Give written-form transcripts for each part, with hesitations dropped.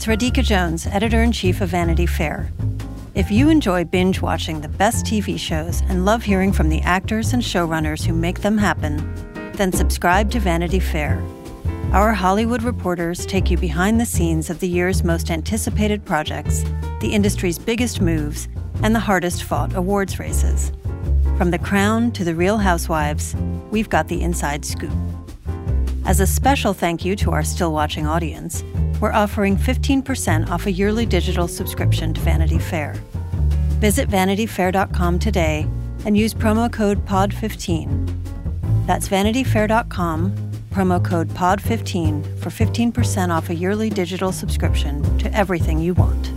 Radhika Jones, Editor-in-Chief of Vanity Fair. If you enjoy binge-watching the best TV shows and love hearing from the actors and showrunners who make them happen, then subscribe to Vanity Fair. Our Hollywood reporters take you behind the scenes of the year's most anticipated projects, the industry's biggest moves, and the hardest-fought awards races. From The Crown to The Real Housewives, we've got the inside scoop. As a special thank you to our still-watching audience, we're offering 15% off a yearly digital subscription to Vanity Fair. Visit vanityfair.com today and use promo code POD15. That's vanityfair.com, promo code POD15 for 15% off a yearly digital subscription to everything you want.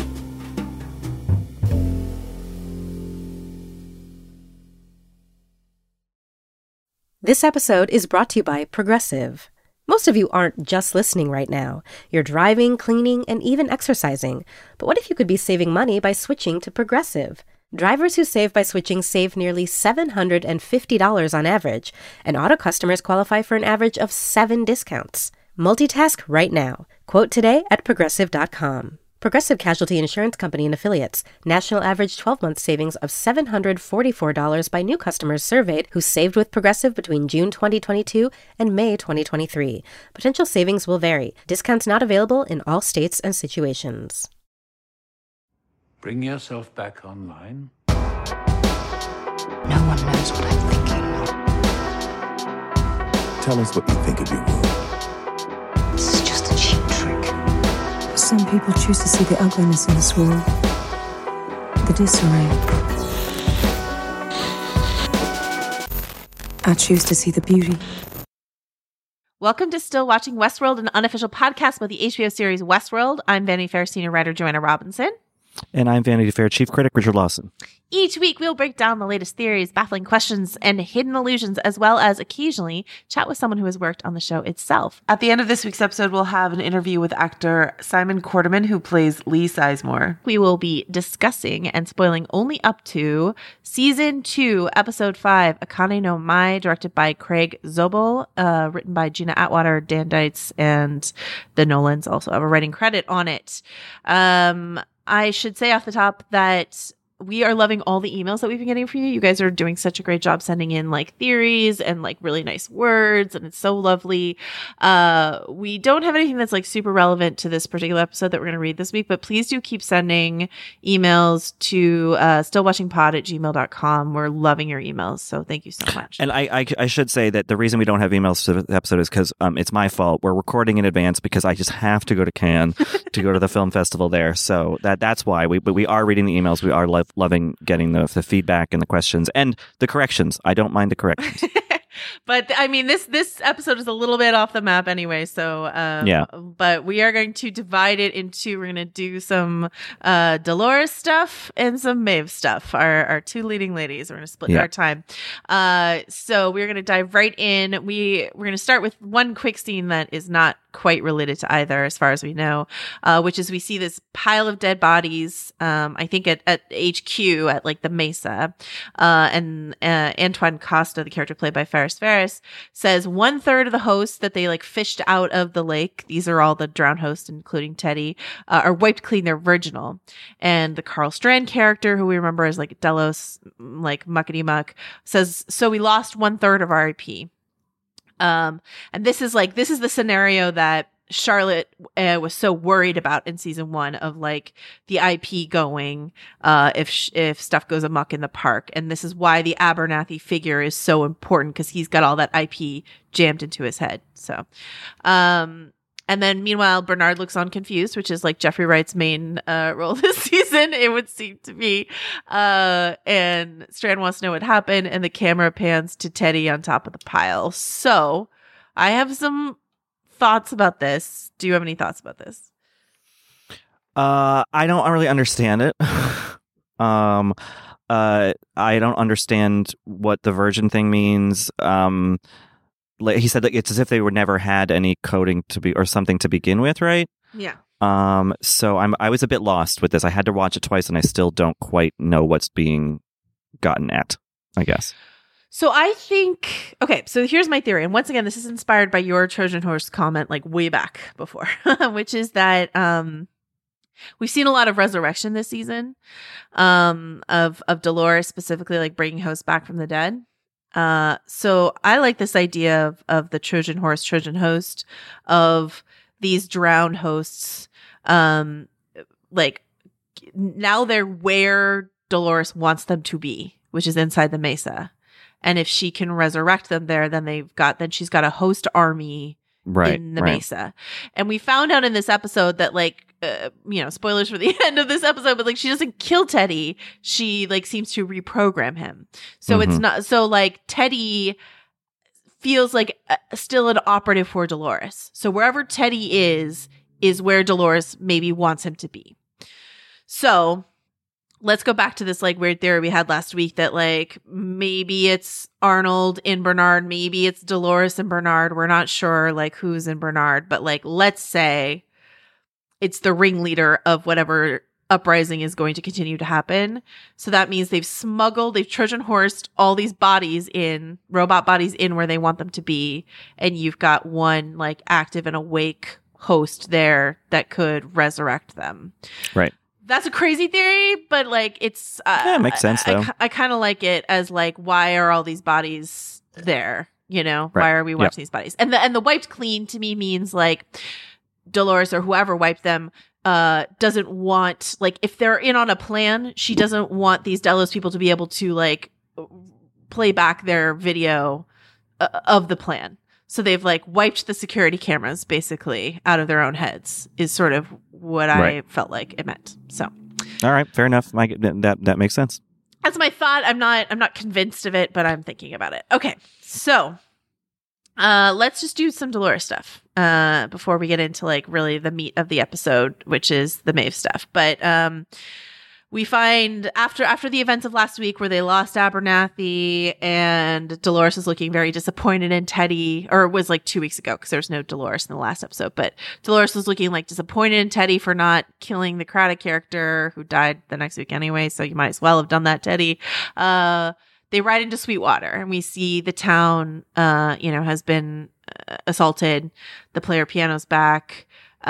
This episode is brought to you by Progressive. Most of you aren't just listening right now. You're driving, cleaning, and even exercising. But what if you could be saving money by switching to Progressive? Drivers who save by switching save nearly $750 on average, and auto customers qualify for an average of 7 discounts. Multitask right now. Quote today at Progressive.com. Progressive Casualty Insurance Company and Affiliates. National average 12-month savings of $744 by new customers surveyed who saved with Progressive between June 2022 and May 2023. Potential savings will vary. Discounts not available in all states and situations. Bring yourself back online. No one knows what I'm thinking. Tell us what you think of your world. This is just a cheap trick. Some people choose to see the ugliness in this world, the disarray. I choose to see the beauty. Welcome to Still Watching Westworld, an unofficial podcast about the HBO series Westworld. I'm Vanity Fair senior writer Joanna Robinson. And I'm Vanity Fair Chief Critic Richard Lawson. Each week, we'll break down the latest theories, baffling questions, and hidden allusions, as well as occasionally chat with someone who has worked on the show itself. At the end of this week's episode, we'll have an interview with actor Simon Quarterman, who plays Lee Sizemore. We will be discussing and spoiling only up to Season 2, Episode 5, Akane no Mai, directed by Craig Zobel, written by Gina Atwater, Dan Dietz, and the Nolans also have a writing credit on it. I should say off the top that we are loving all the emails that we've been getting from you. You guys are doing such a great job sending in like theories and like really nice words, and it's so lovely. We don't have anything that's like super relevant to this particular episode that we're going to read this week, but please do keep sending emails to stillwatchingpod@gmail.com. We're loving your emails, so thank you so much. And I should say that the reason we don't have emails to the episode is because it's my fault. We're recording in advance because I just have to go to Cannes to go to the film festival there. So that's why we are reading the emails. We are loving getting the feedback and the questions and the corrections. I don't mind the corrections. But I mean, this episode is a little bit off the map anyway. So yeah. But we are going to divide it into. We're going to do some Dolores stuff and some Maeve stuff. Our two leading ladies. We're going to split our time. So we're going to dive right in. We're going to start with one quick scene that is not quite related to either, as far as we know, which is we see this pile of dead bodies. I think at HQ at like the Mesa, and Antoine Costa, the character played by Faris Faris, says 1/3 of the hosts that they like fished out of the lake, these are all the drowned hosts, including Teddy, are wiped clean. They're virginal. And the Carl Strand character, who we remember as like Delos, like Muckety Muck, says, so we lost 1/3 of our IP. And this is the scenario that Charlotte was so worried about in season 1 of like the IP going if stuff goes amok in the park. And this is why the Abernathy figure is so important, because he's got all that IP jammed into his head. So and then meanwhile Bernard looks on confused, which is like Jeffrey Wright's main role this season, it would seem to be. And Strand wants to know what happened, and the camera pans to Teddy on top of the pile. So I have some thoughts about this. Do you have any thoughts about this? I don't really understand it. I don't understand what the virgin thing means. He said that it's as if they were never had any coding to be or something to begin with, right? Yeah. So I was a bit lost with this. I had to watch it twice, and I still don't quite know what's being gotten at, I guess. So I think, okay, so here's my theory. And once again, this is inspired by your Trojan horse comment like way back before, which is that we've seen a lot of resurrection this season, of Dolores specifically, like bringing hosts back from the dead. So I like this idea of the Trojan horse, Trojan host, of these drowned hosts. Like now they're where Dolores wants them to be, which is inside the mesa. And if she can resurrect them there, then she's got a host army in the mesa. And we found out in this episode that spoilers for the end of this episode, but like she doesn't kill Teddy. She like seems to reprogram him. So it's not so like Teddy feels like still an operative for Dolores. So wherever Teddy is where Dolores maybe wants him to be. So let's go back to this like weird theory we had last week that like maybe it's Arnold in Bernard, maybe it's Dolores and Bernard. We're not sure like who's in Bernard, but like let's say it's the ringleader of whatever uprising is going to continue to happen. So that means they've Trojan horsed all these robot bodies in where they want them to be, and you've got one like active and awake host there that could resurrect them. Right. That's a crazy theory, but like it's it makes sense though. I kind of like it as like, why are all these bodies there? You know, why are we watching these bodies? And the wiped clean to me means like Dolores or whoever wiped them doesn't want, like if they're in on a plan, she doesn't want these Delos people to be able to like play back their video of the plan. So they've like wiped the security cameras basically out of their own heads is sort of what I felt like it meant. So, all right, fair enough. That makes sense. That's my thought. I'm not convinced of it, but I'm thinking about it. Okay, so let's just do some Dolores stuff before we get into like really the meat of the episode, which is the Maeve stuff. But we find after the events of last week where they lost Abernathy and Dolores is looking very disappointed in Teddy, or it was like 2 weeks ago because there was no Dolores in the last episode, but Dolores was looking like disappointed in Teddy for not killing the Craddock character who died the next week anyway, so you might as well have done that, Teddy. They ride into Sweetwater and we see the town, has been assaulted. The player piano's back.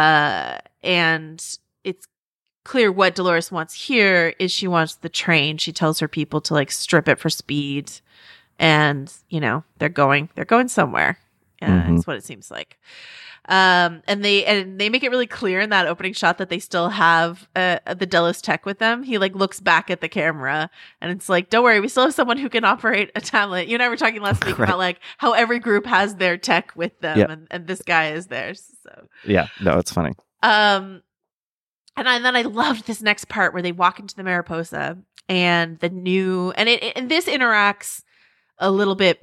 And it's clear what Dolores wants here is she wants the train. She tells her people to like strip it for speed. And, they're going somewhere. That's what it seems like. And they make it really clear in that opening shot that they still have the Delos tech with them. He like looks back at the camera and it's like, don't worry, we still have someone who can operate a tablet. You and I were talking last week about like how every group has their tech with them, and this guy is theirs. So yeah, no, it's funny. And then I loved this next part where they walk into the Mariposa and this interacts a little bit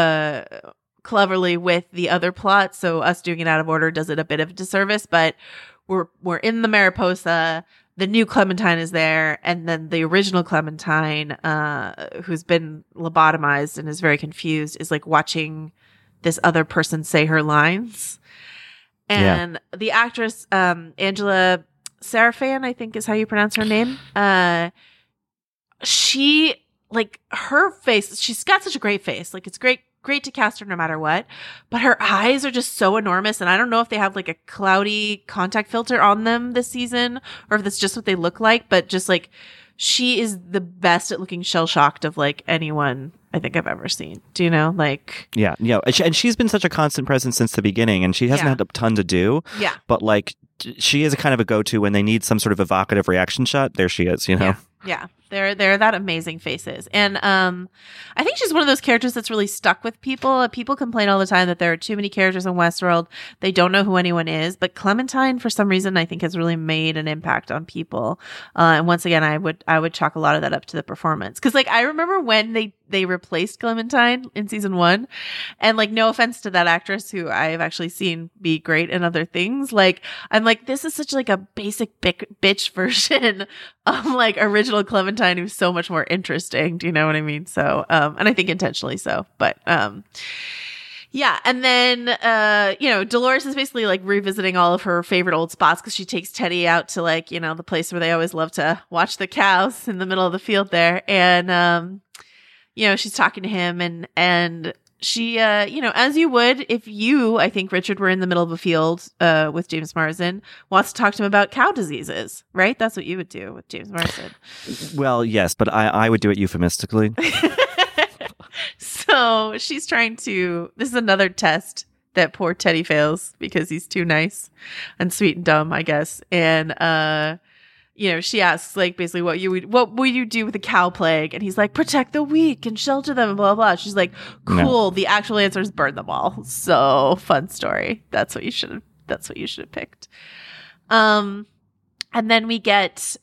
cleverly with the other plot, so us doing it out of order does it a bit of a disservice, but we're in the Mariposa, the new Clementine is there, and then the original Clementine, who's been lobotomized and is very confused, is like watching this other person say her lines. And the actress, Angela Sarafan, I think is how you pronounce her name, she, like, her face, she's got such a great face, like it's great to cast her no matter what, but her eyes are just so enormous, and I don't know if they have like a cloudy contact filter on them this season or if that's just what they look like, but just like she is the best at looking shell-shocked of like anyone I think I've ever seen. Do you know? Like, yeah, and she's been such a constant presence since the beginning, and she hasn't had a ton to do. Yeah, but like she is a kind of a go-to when they need some sort of evocative reaction shot. There she is. Yeah. They're that amazing faces. And I think she's one of those characters that's really stuck with people. People complain all the time that there are too many characters in Westworld. They don't know who anyone is. But Clementine, for some reason, I think has really made an impact on people. And once again, I would chalk a lot of that up to the performance. Because like I remember when they replaced Clementine in season 1, and like no offense to that actress who I have actually seen be great in other things. Like I'm like, this is such like a basic bitch version of like original Clementine, who's so much more interesting. Do you know what I mean? So, and I think intentionally so, but, yeah. And then, Dolores is basically like revisiting all of her favorite old spots because she takes Teddy out to like, the place where they always love to watch the cows in the middle of the field there. And, she's talking to him and she, as you would if you, I think, Richard, were in the middle of a field with James Marsden, wants to talk to him about cow diseases, right? That's what you would do with James Marsden. Well, yes, but I would do it euphemistically. So she's trying to, this is another test that poor Teddy fails because he's too nice and sweet and dumb, I guess. And, she asks, like, basically what would you do with the cow plague? And he's like, protect the weak and shelter them and blah, blah, blah. She's like, cool. No. The actual answer is burn them all. So fun story. That's what you should have picked. And then we get,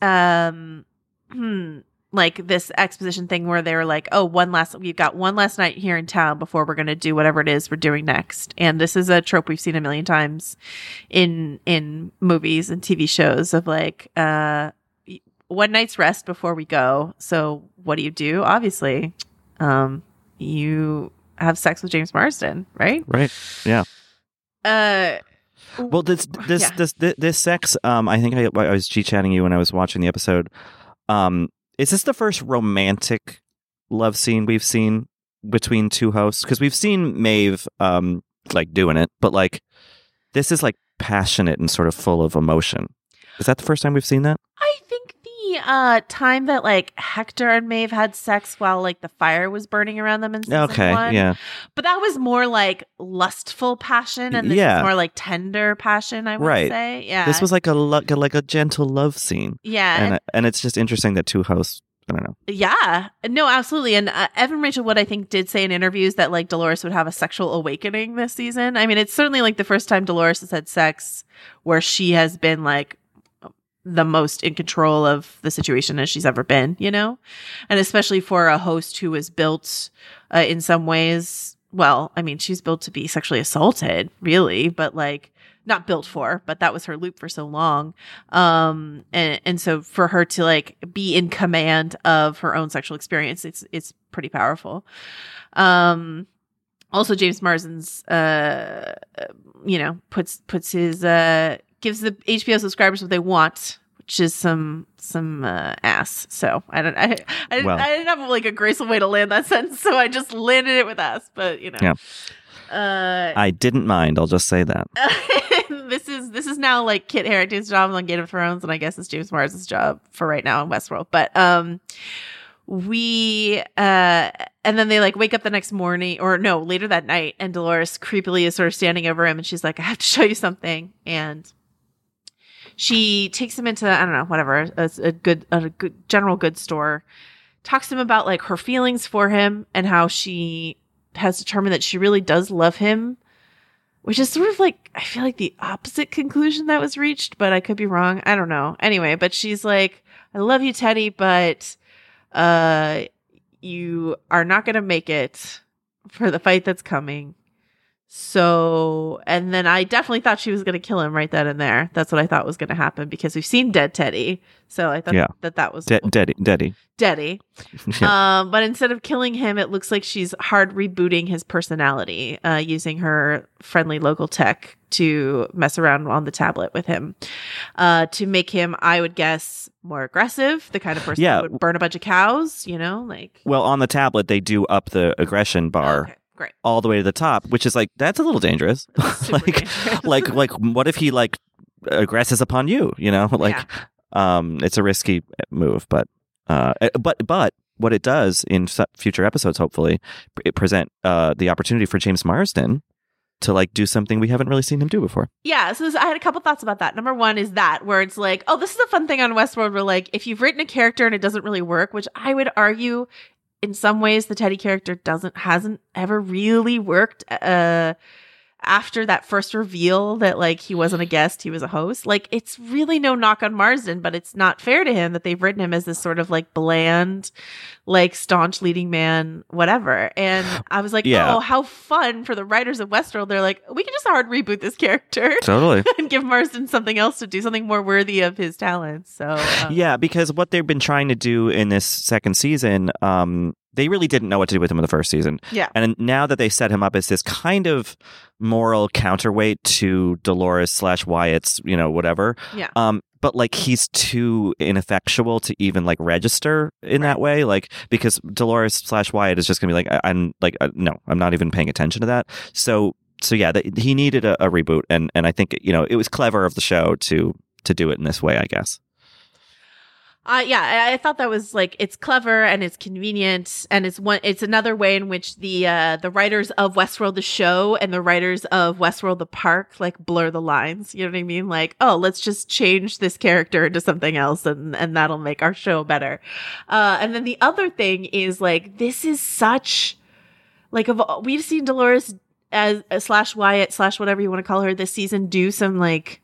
like this exposition thing where they were like, oh, we've got one last night here in town before we're going to do whatever it is we're doing next. And this is a trope we've seen a million times in movies and TV shows of like, one night's rest before we go. So what do? Obviously, you have sex with James Marsden, right? Right. Yeah. Well, this sex, I think I was G-chatting you when I was watching the episode. Is this the first romantic love scene we've seen between two hosts? Because we've seen Maeve like doing it, but like this is like passionate and sort of full of emotion. Is that the first time we've seen that? I think the time that like Hector and Maeve had sex while like the fire was burning around them in season 1. Yeah. But that was more like lustful passion, and this is more like tender passion, I would say. Yeah. This was like a gentle love scene. Yeah. And it's just interesting that two hosts, I don't know. Yeah. No, absolutely. And Evan Rachel Wood, I think, did say in interviews that like Dolores would have a sexual awakening this season. I mean, it's certainly like the first time Dolores has had sex where she has been like the most in control of the situation as she's ever been, and especially for a host who was built in some ways. Well, I mean, she's built to be sexually assaulted, really, but like not built for, but that was her loop for so long. And so for her to like be in command of her own sexual experience, it's pretty powerful. Also James Marsden's, puts his, gives the HBO subscribers what they want, which is some ass. So I didn't have like a graceful way to land that sentence, so I just landed it with ass. But yeah. I didn't mind. I'll just say that. This is now like Kit Harington's job on Game of Thrones, and I guess it's James Marsden's job for right now in Westworld. But and then they like wake up the next morning, or no, later that night, and Dolores creepily is sort of standing over him, and she's like, I have to show you something. And she takes him into, I don't know, whatever, a good general goods store, talks to him about like her feelings for him and how she has determined that she really does love him, which is sort of like, I feel like the opposite conclusion that was reached, but I could be wrong. I don't know. Anyway, but she's like, I love you, Teddy, but you are not going to make it for the fight that's coming. So, and then I definitely thought she was going to kill him right then and there. That's what I thought was going to happen because we've seen dead Teddy. So I thought that was Teddy. Yeah. But instead of killing him, it looks like she's hard rebooting his personality, using her friendly local tech to mess around on the tablet with him, to make him, I would guess, more aggressive, the kind of person who would burn a bunch of cows, like. Well, on the tablet, they do up the aggression bar. Okay. Great. All the way to the top, which is like, that's a little dangerous. like what if he like aggresses upon you, it's a risky move, but what it does in future episodes, hopefully it present the opportunity for James Marsden to like do something we haven't really seen him do before. Yeah. So I had a couple thoughts about that. Number one is that where it's like, oh, this is a fun thing on Westworld where like, if you've written a character and it doesn't really work, which I would argue in some ways, the Teddy character hasn't ever really worked after that first reveal that like he wasn't a guest, he was a host. Like it's really no knock on Marsden, but it's not fair to him that they've written him as this sort of like bland, like staunch leading man, whatever. And I was like, oh, how fun for the writers of Westworld. They're like, we can just hard reboot this character. Totally. And give Marsden something else to do, something more worthy of his talents. So yeah, because what they've been trying to do in this second season, they really didn't know what to do with him in the first season. Yeah. And now that they set him up as this kind of moral counterweight to Dolores / Wyatt's, whatever. Yeah. But like he's too ineffectual to even like register in that way, like because Dolores / Wyatt is just gonna be like, no, I'm not even paying attention to that. So yeah, he needed a reboot, and I think it was clever of the show to do it in this way, I guess. I thought that was like, it's clever and it's convenient, and it's another way in which the writers of Westworld the show and the writers of Westworld the park like blur the lines. You know what I mean? Like, oh, let's just change this character into something else, and that'll make our show better. And then the other thing is like, this is such like, we've seen Dolores as / Wyatt / whatever you want to call her this season do some like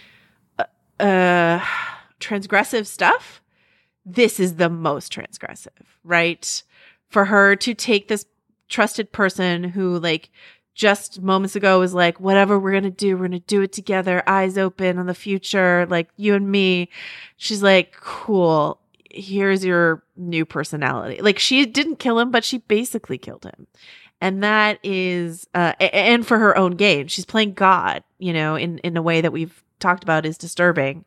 transgressive stuff. This is the most transgressive, right? For her to take this trusted person who like just moments ago was like, whatever we're going to do it together, eyes open on the future, like you and me. She's like, cool, here's your new personality. Like, she didn't kill him, but she basically killed him. And that is, and for her own gain. She's playing God, in a way that we've talked about is disturbing.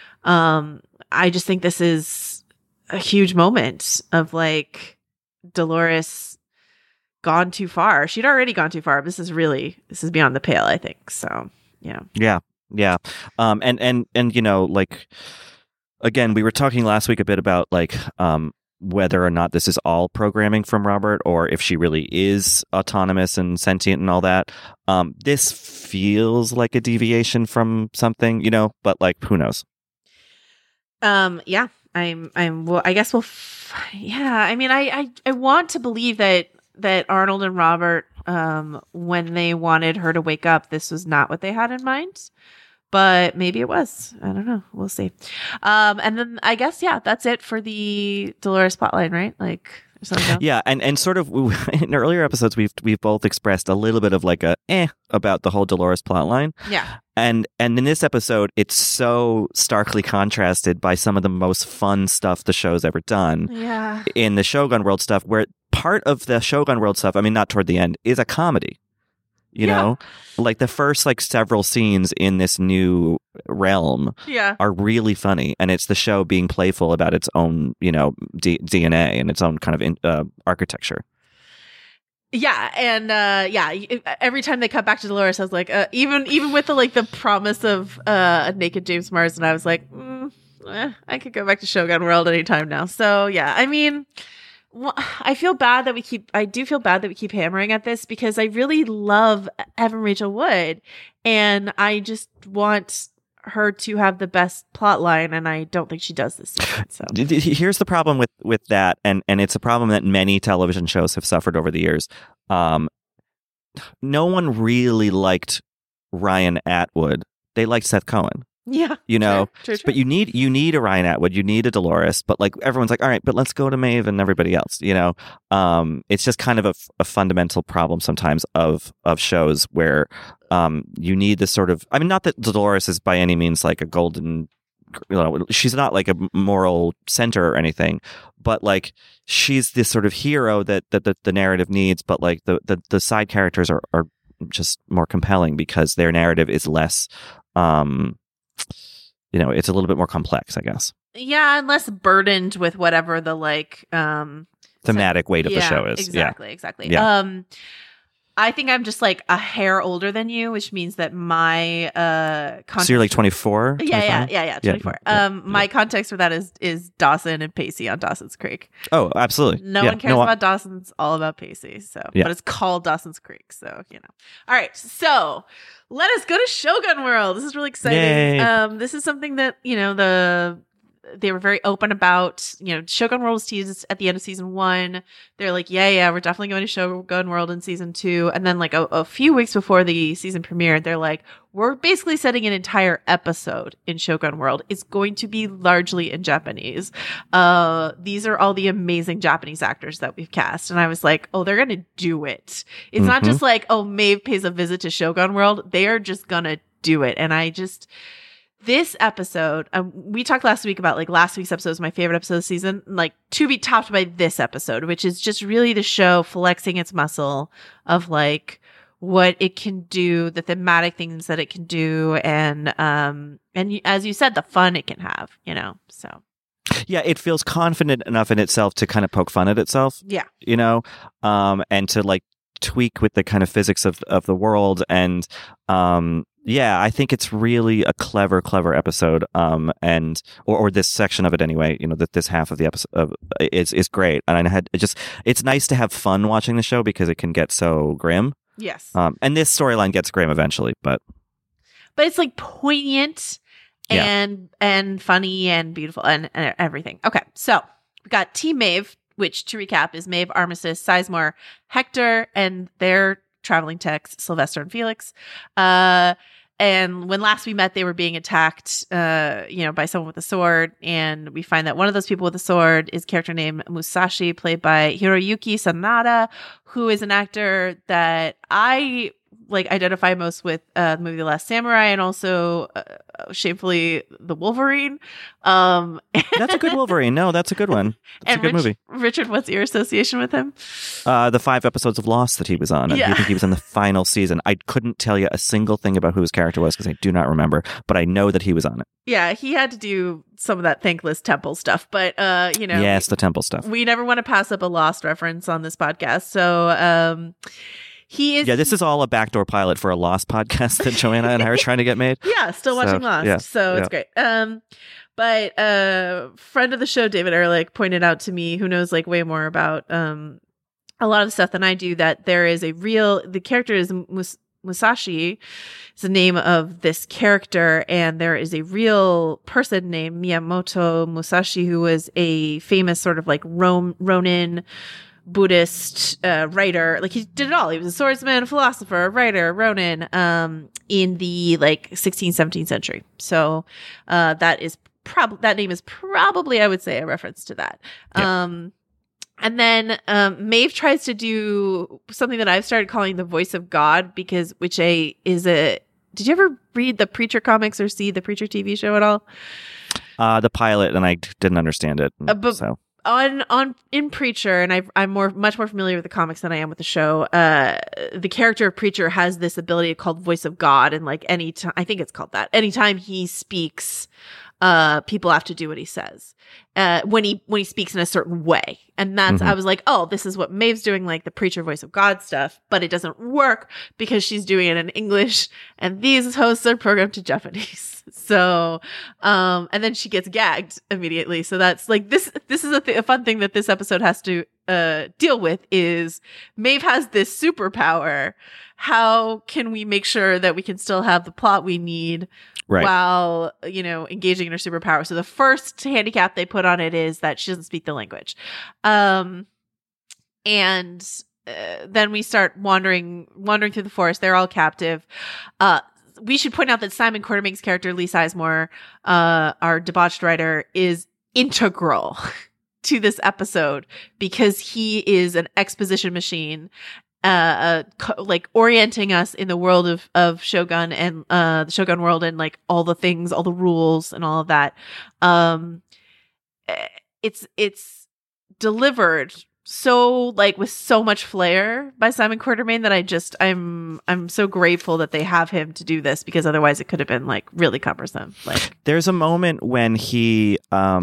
I just think this is a huge moment of like Dolores gone too far. She'd already gone too far. But this is beyond the pale, I think. So, Yeah. And like, again, we were talking last week a bit about like, whether or not this is all programming from Robert, or if she really is autonomous and sentient and all that. This feels like a deviation from something, but like, who knows? Yeah, well, I guess I mean, I want to believe that Arnold and Robert, when they wanted her to wake up, this was not what they had in mind. But maybe it was. I don't know. We'll see. And then I guess, yeah, that's it for the Dolores plotline, right? Like, something else? Yeah, and sort of in earlier episodes, we've both expressed a little bit of like about the whole Dolores plotline. Yeah. And in this episode, it's so starkly contrasted by some of the most fun stuff the show's ever done. Yeah. In the Shogun World stuff, where part of the Shogun World stuff, I mean, not toward the end, is a comedy. You know, like the first like several scenes in this new realm are really funny, and it's the show being playful about its own, DNA and its own kind of architecture. Yeah, and every time they cut back to Dolores, I was like, even with the promise of a naked James Marsden, I was like, I could go back to Shogun World anytime now. So yeah, I mean, I feel bad that we keep hammering at this, because I really love Evan Rachel Wood, and I just want her to have the best plot line, and I don't think she does this season. So here's the problem with that, and it's a problem that many television shows have suffered over the years. No one really liked Ryan Atwood. They liked Seth Cohen. Yeah, true. But you need a Ryan Atwood, you need a Dolores, but like everyone's like, all right, but let's go to Maeve and everybody else. It's just kind of a fundamental problem sometimes of shows where you need this sort of, I mean, not that Dolores is by any means like a golden, she's not like a moral center or anything, but like she's this sort of hero that the narrative needs, but like the side characters are just more compelling because their narrative is less it's a little bit more complex, I guess. Yeah, and less burdened with whatever the thematic weight of the show is. Exactly. Yeah. I think I'm just like a hair older than you, which means that my context. So you're like 24? Yeah, 24. My context for that is Dawson and Pacey on Dawson's Creek. Oh, absolutely. No one cares about Dawson. It's all about Pacey. So, but it's called Dawson's Creek. So, All right. So let us go to Shogun World. This is really exciting. Yay. This is something that, they were very open about. Shogun World was teased at the end of season 1. They're like, we're definitely going to Shogun World in season 2. And then like a few weeks before the season premiered, they're like, we're basically setting an entire episode in Shogun World. It's going to be largely in Japanese. These are all the amazing Japanese actors that we've cast. And I was like, oh, they're going to do it. It's not just like, oh, Maeve pays a visit to Shogun World. They are just going to do it. And This episode, we talked last week about like last week's episode was my favorite episode of the season, like to be topped by this episode, which is just really the show flexing its muscle of like what it can do, the thematic things that it can do, and as you said, the fun it can have, you know. So yeah, it feels confident enough in itself to kind of poke fun at itself. Yeah, you know, and to like tweak with the kind of physics of the world, and yeah, I think it's really a clever episode, and or this section of it anyway. You know, that this half of the episode is great, and it's nice to have fun watching the show because it can get so grim. Yes. And this storyline gets grim eventually, but it's like poignant and funny and beautiful and everything. Okay, so we got Team Maeve, which to recap is Maeve, Armistice, Sizemore, Hector, and their traveling techs, Sylvester and Felix. And when last we met, they were being attacked, by someone with a sword. And we find that one of those people with a sword is a character named Musashi, played by Hiroyuki Sanada, who is an actor that I identify most with the movie The Last Samurai, and also shamefully The Wolverine. That's a good Wolverine. No, that's a good one. That's a good movie. Richard, what's your association with him? The 5 episodes of Lost that he was on. Yeah. I think he was in the final season. I couldn't tell you a single thing about who his character was because I do not remember, but I know that he was on it. Yeah, he had to do some of that thankless temple stuff, but yes, the temple stuff. We never want to pass up a Lost reference on this podcast, so. He is. Yeah, this is all a backdoor pilot for a Lost podcast that Joanna and I are trying to get made. Yeah, still watching Lost, so it's great. But friend of the show, David Ehrlich, pointed out to me, who knows like way more about a lot of the stuff than I do, that there is the character is Musashi, is the name of this character, and there is a real person named Miyamoto Musashi who was a famous sort of like Ronin Buddhist writer. Like he did it all. He was a swordsman, a philosopher, a writer, Ronin, in the like 16th, 17th century. So that name is probably, I would say, a reference to that. Yeah. And then Maeve tries to do something that I've started calling the voice of God, did you ever read the Preacher comics or see the Preacher TV show at all? The pilot, and I didn't understand it. In Preacher, and I'm much more familiar with the comics than I am with the show. The character of Preacher has this ability called Voice of God, and like anytime, I think it's called that. Anytime he speaks, people have to do what he says. When he speaks in a certain way, and that's I was like, oh, this is what Maeve's doing, like the Preacher Voice of God stuff, but it doesn't work because she's doing it in English, and these hosts are programmed to Japanese. So, and then she gets gagged immediately. So that's like this is a fun thing that this episode has to deal with, is Maeve has this superpower. How can we make sure that we can still have the plot we need while, engaging in her superpower? So the first handicap they put on it is that she doesn't speak the language. And then we start wandering through the forest. They're all captive. We should point out that Simon Quartermain's character, Lee Sizemore, our debauched writer, is integral to this episode because he is an exposition machine, like orienting us in the world of Shogun and the Shogun world, and like all the things, all the rules and all of that. It's delivered so like with so much flair by Simon Quartermain that I'm so grateful that they have him to do this, because otherwise it could have been like really cumbersome. Like there's a moment when he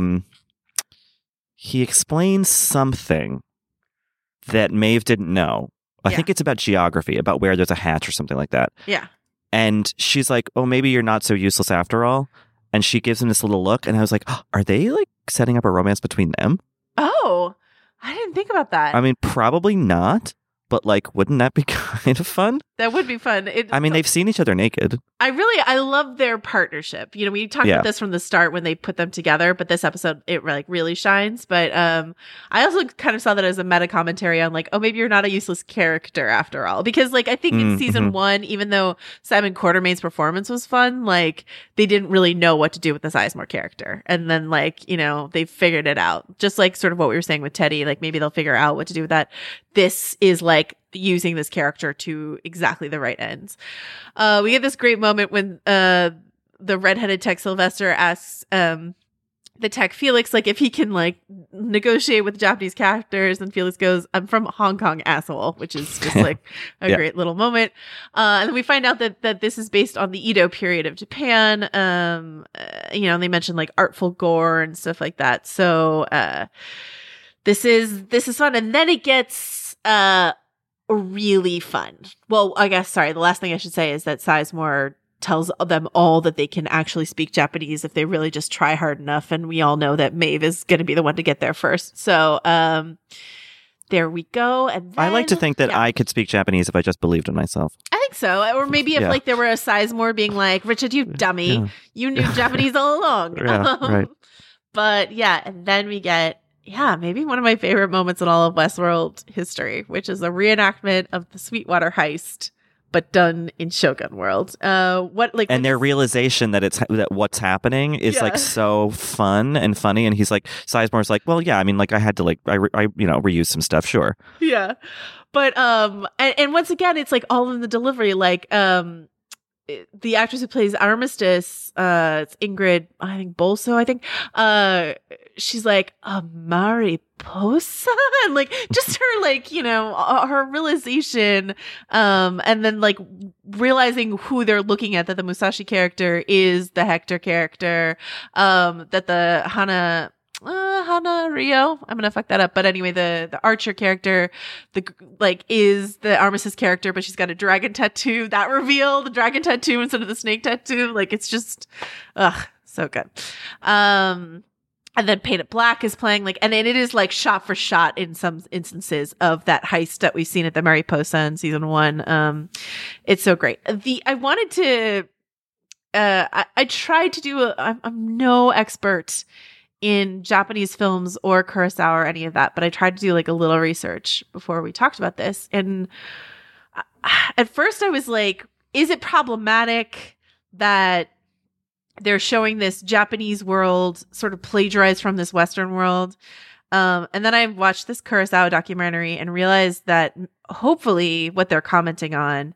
explains something that Maeve didn't know. I think it's about geography, about where there's a hatch or something like that. Yeah. And she's like, oh, maybe you're not so useless after all. And she gives him this little look, and I was like, oh, are they like setting up a romance between them? Oh, I didn't think about that. I mean, probably not, but like, wouldn't that be kind of fun? That would be fun. They've seen each other naked. I love their partnership. We talked about this from the start when they put them together, but this episode, it like really shines. But I also kind of saw that as a meta commentary on like, oh, maybe you're not a useless character after all. Because like, I think in season 1, even though Simon Quartermain's performance was fun, like they didn't really know what to do with the Sizemore character. And then like, they figured it out. Just like sort of what we were saying with Teddy, like maybe they'll figure out what to do with that. This is like using this character to exactly the right ends. We get this great moment when the redheaded tech Sylvester asks the tech Felix, like, if he can, like, negotiate with Japanese characters, and Felix goes, "I'm from Hong Kong, asshole," which is just like a great little moment. And then we find out that this is based on the Edo period of Japan. You know, and they mentioned like artful gore and stuff like that. So this is fun, and then it gets really fun. Well, I guess, sorry, the last thing I should say is that Sizemore tells them all that they can actually speak Japanese if they really just try hard enough. And we all know that Maeve is going to be the one to get there first. So there we go. And then, I like to think that I could speak Japanese if I just believed in myself. I think so. Or maybe if like there were a Sizemore being like, "Richard, you dummy, you knew Japanese all along." Right. But yeah, and then we get maybe one of my favorite moments in all of Westworld history, which is a reenactment of the Sweetwater heist, but done in Shogun World. And their realization that what's happening is like so fun and funny, and he's like, Sizemore's like, well, yeah, I mean, like I had to like I reuse some stuff, sure. Yeah, but and once again, it's like all in the delivery. Like the actress who plays Armistice, it's Ingrid, I think Bolso, she's like, "A mariposa," and like just her, like, you know, her realization, and then like realizing who they're looking at, that the Musashi character is the Hector character, that the Hana Rio, I'm gonna fuck that up, but anyway, the Archer character, is the Armistice character, but she's got a dragon tattoo. That reveal, the dragon tattoo instead of the snake tattoo, like it's just so good. And then Painted Black is playing, like, and it is like shot for shot in some instances of that heist that we've seen at the Mariposa in season 1. It's so great. I wanted to I tried to do I'm no expert in Japanese films or Kurosawa or any of that, but I tried to do like a little research before we talked about this. And at first I was like, is it problematic that they're showing this Japanese world sort of plagiarized from this Western world? And then I watched this Kurosawa documentary and realized that hopefully what they're commenting on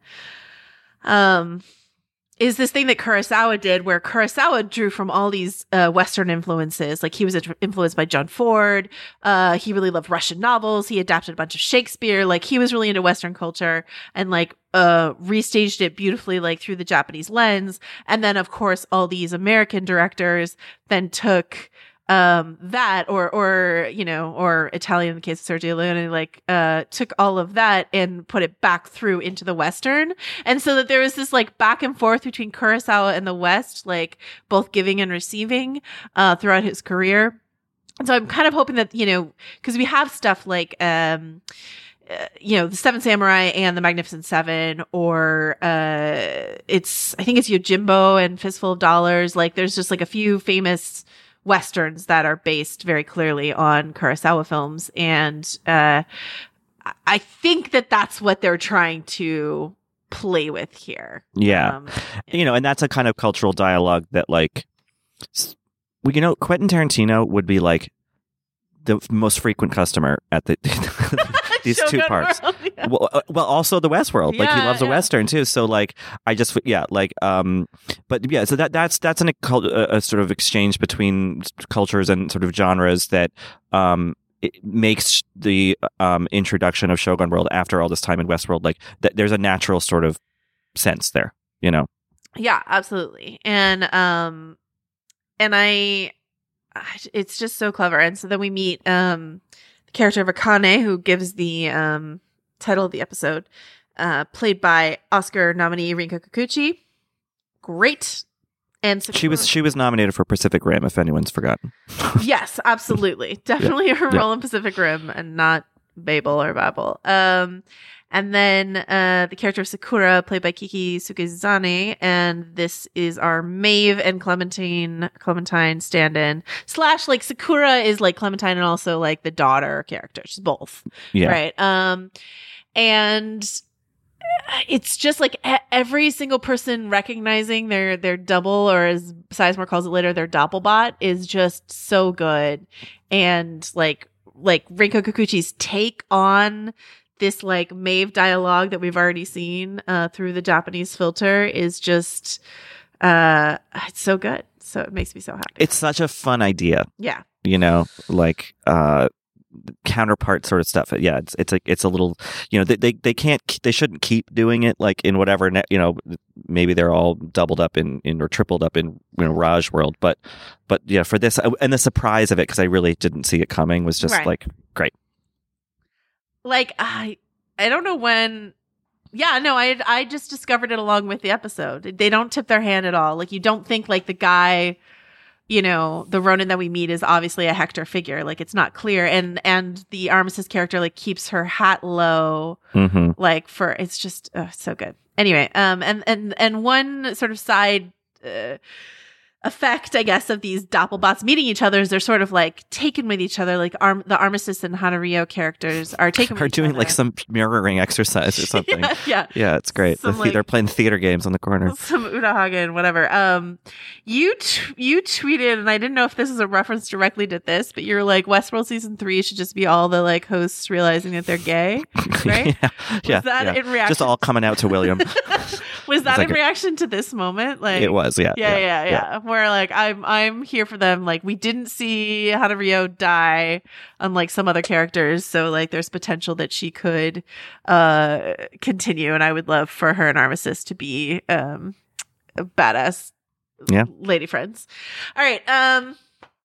is this thing that Kurosawa did, where Kurosawa drew from all these Western influences. Like he was influenced by John Ford. He really loved Russian novels. He adapted a bunch of Shakespeare. Like he was really into Western culture and like restaged it beautifully, like through the Japanese lens. And then of course all these American directors then took that or Italian in the case of Sergio Leone, like took all of that and put it back through into the Western. And so that there was this like back and forth between Kurosawa and the West, like both giving and receiving throughout his career. And so I'm kind of hoping that, because we have stuff like The Seven Samurai and The Magnificent Seven, or I think it's Yojimbo and Fistful of Dollars. Like there's just like a few famous Westerns that are based very clearly on Kurosawa films. And I think that that's what they're trying to play with here. Yeah. And that's a kind of cultural dialogue that like, Quentin Tarantino would be like the most frequent customer at these two parts. World, yeah. Well, also the Westworld. Like he loves the Western too. So like, but yeah. So that's a sort of exchange between cultures and sort of genres that it makes the introduction of Shogun World after all this time in Westworld, like there's a natural sort of sense there, Yeah, absolutely. And it's just so clever. And so then we meet the character of Akane, who gives the title of the episode, played by Oscar nominee Rinko Kikuchi. Great. And she was nominated for Pacific Rim, if anyone's forgotten. Yes, absolutely. Definitely her role in Pacific Rim and not Babel or Babel. And then the character of Sakura, played by Kiki Sukizane, and this is our Maeve and Clementine stand-in. / like Sakura is like Clementine and also like the daughter character. She's both. Yeah. Right. And it's just like every single person recognizing their double, or as Sizemore calls it later, their doppelbot, is just so good. And like Rinko Kikuchi's take on this like Maeve dialogue that we've already seen through the Japanese filter is just it's so good. So it makes me so happy. It's such a fun idea. Yeah. You know, like counterpart sort of stuff. Yeah, it's a little, you know, they shouldn't keep doing it like in whatever, you know, maybe they're all doubled up in or tripled up in, you know, Raj world, but yeah, for this and the surprise of it, because I really didn't see it coming, was just like great. Like I don't know when. Yeah, no, I just discovered it along with the episode. They don't tip their hand at all. Like, you don't think like the guy, you know, the Ronin that we meet is obviously a Hector figure. Like, it's not clear. And the Armistice character like keeps her hat low. Like, for it's just so good. Anyway, and one sort of side effect, I guess, of these Doppelbots meeting each other is they're sort of like taken with each other. Like the Armistice and Hanario characters are taken with each doing other. Like some mirroring exercise or something. Yeah, it's great. They're playing theater games on the corner. Some Udahagen, whatever. You tweeted, and I didn't know if this is a reference directly to this, but you're like, Westworld season 3 should just be all the like hosts realizing that they're gay, right? Yeah. Was that in reaction? Just all coming out to William. Was that in reaction to this moment? Like, it was, yeah. Where like I'm here for them. Like, we didn't see Hanario die, unlike some other characters, so like there's potential that she could continue, and I would love for her and Armistice to be badass lady friends. All right.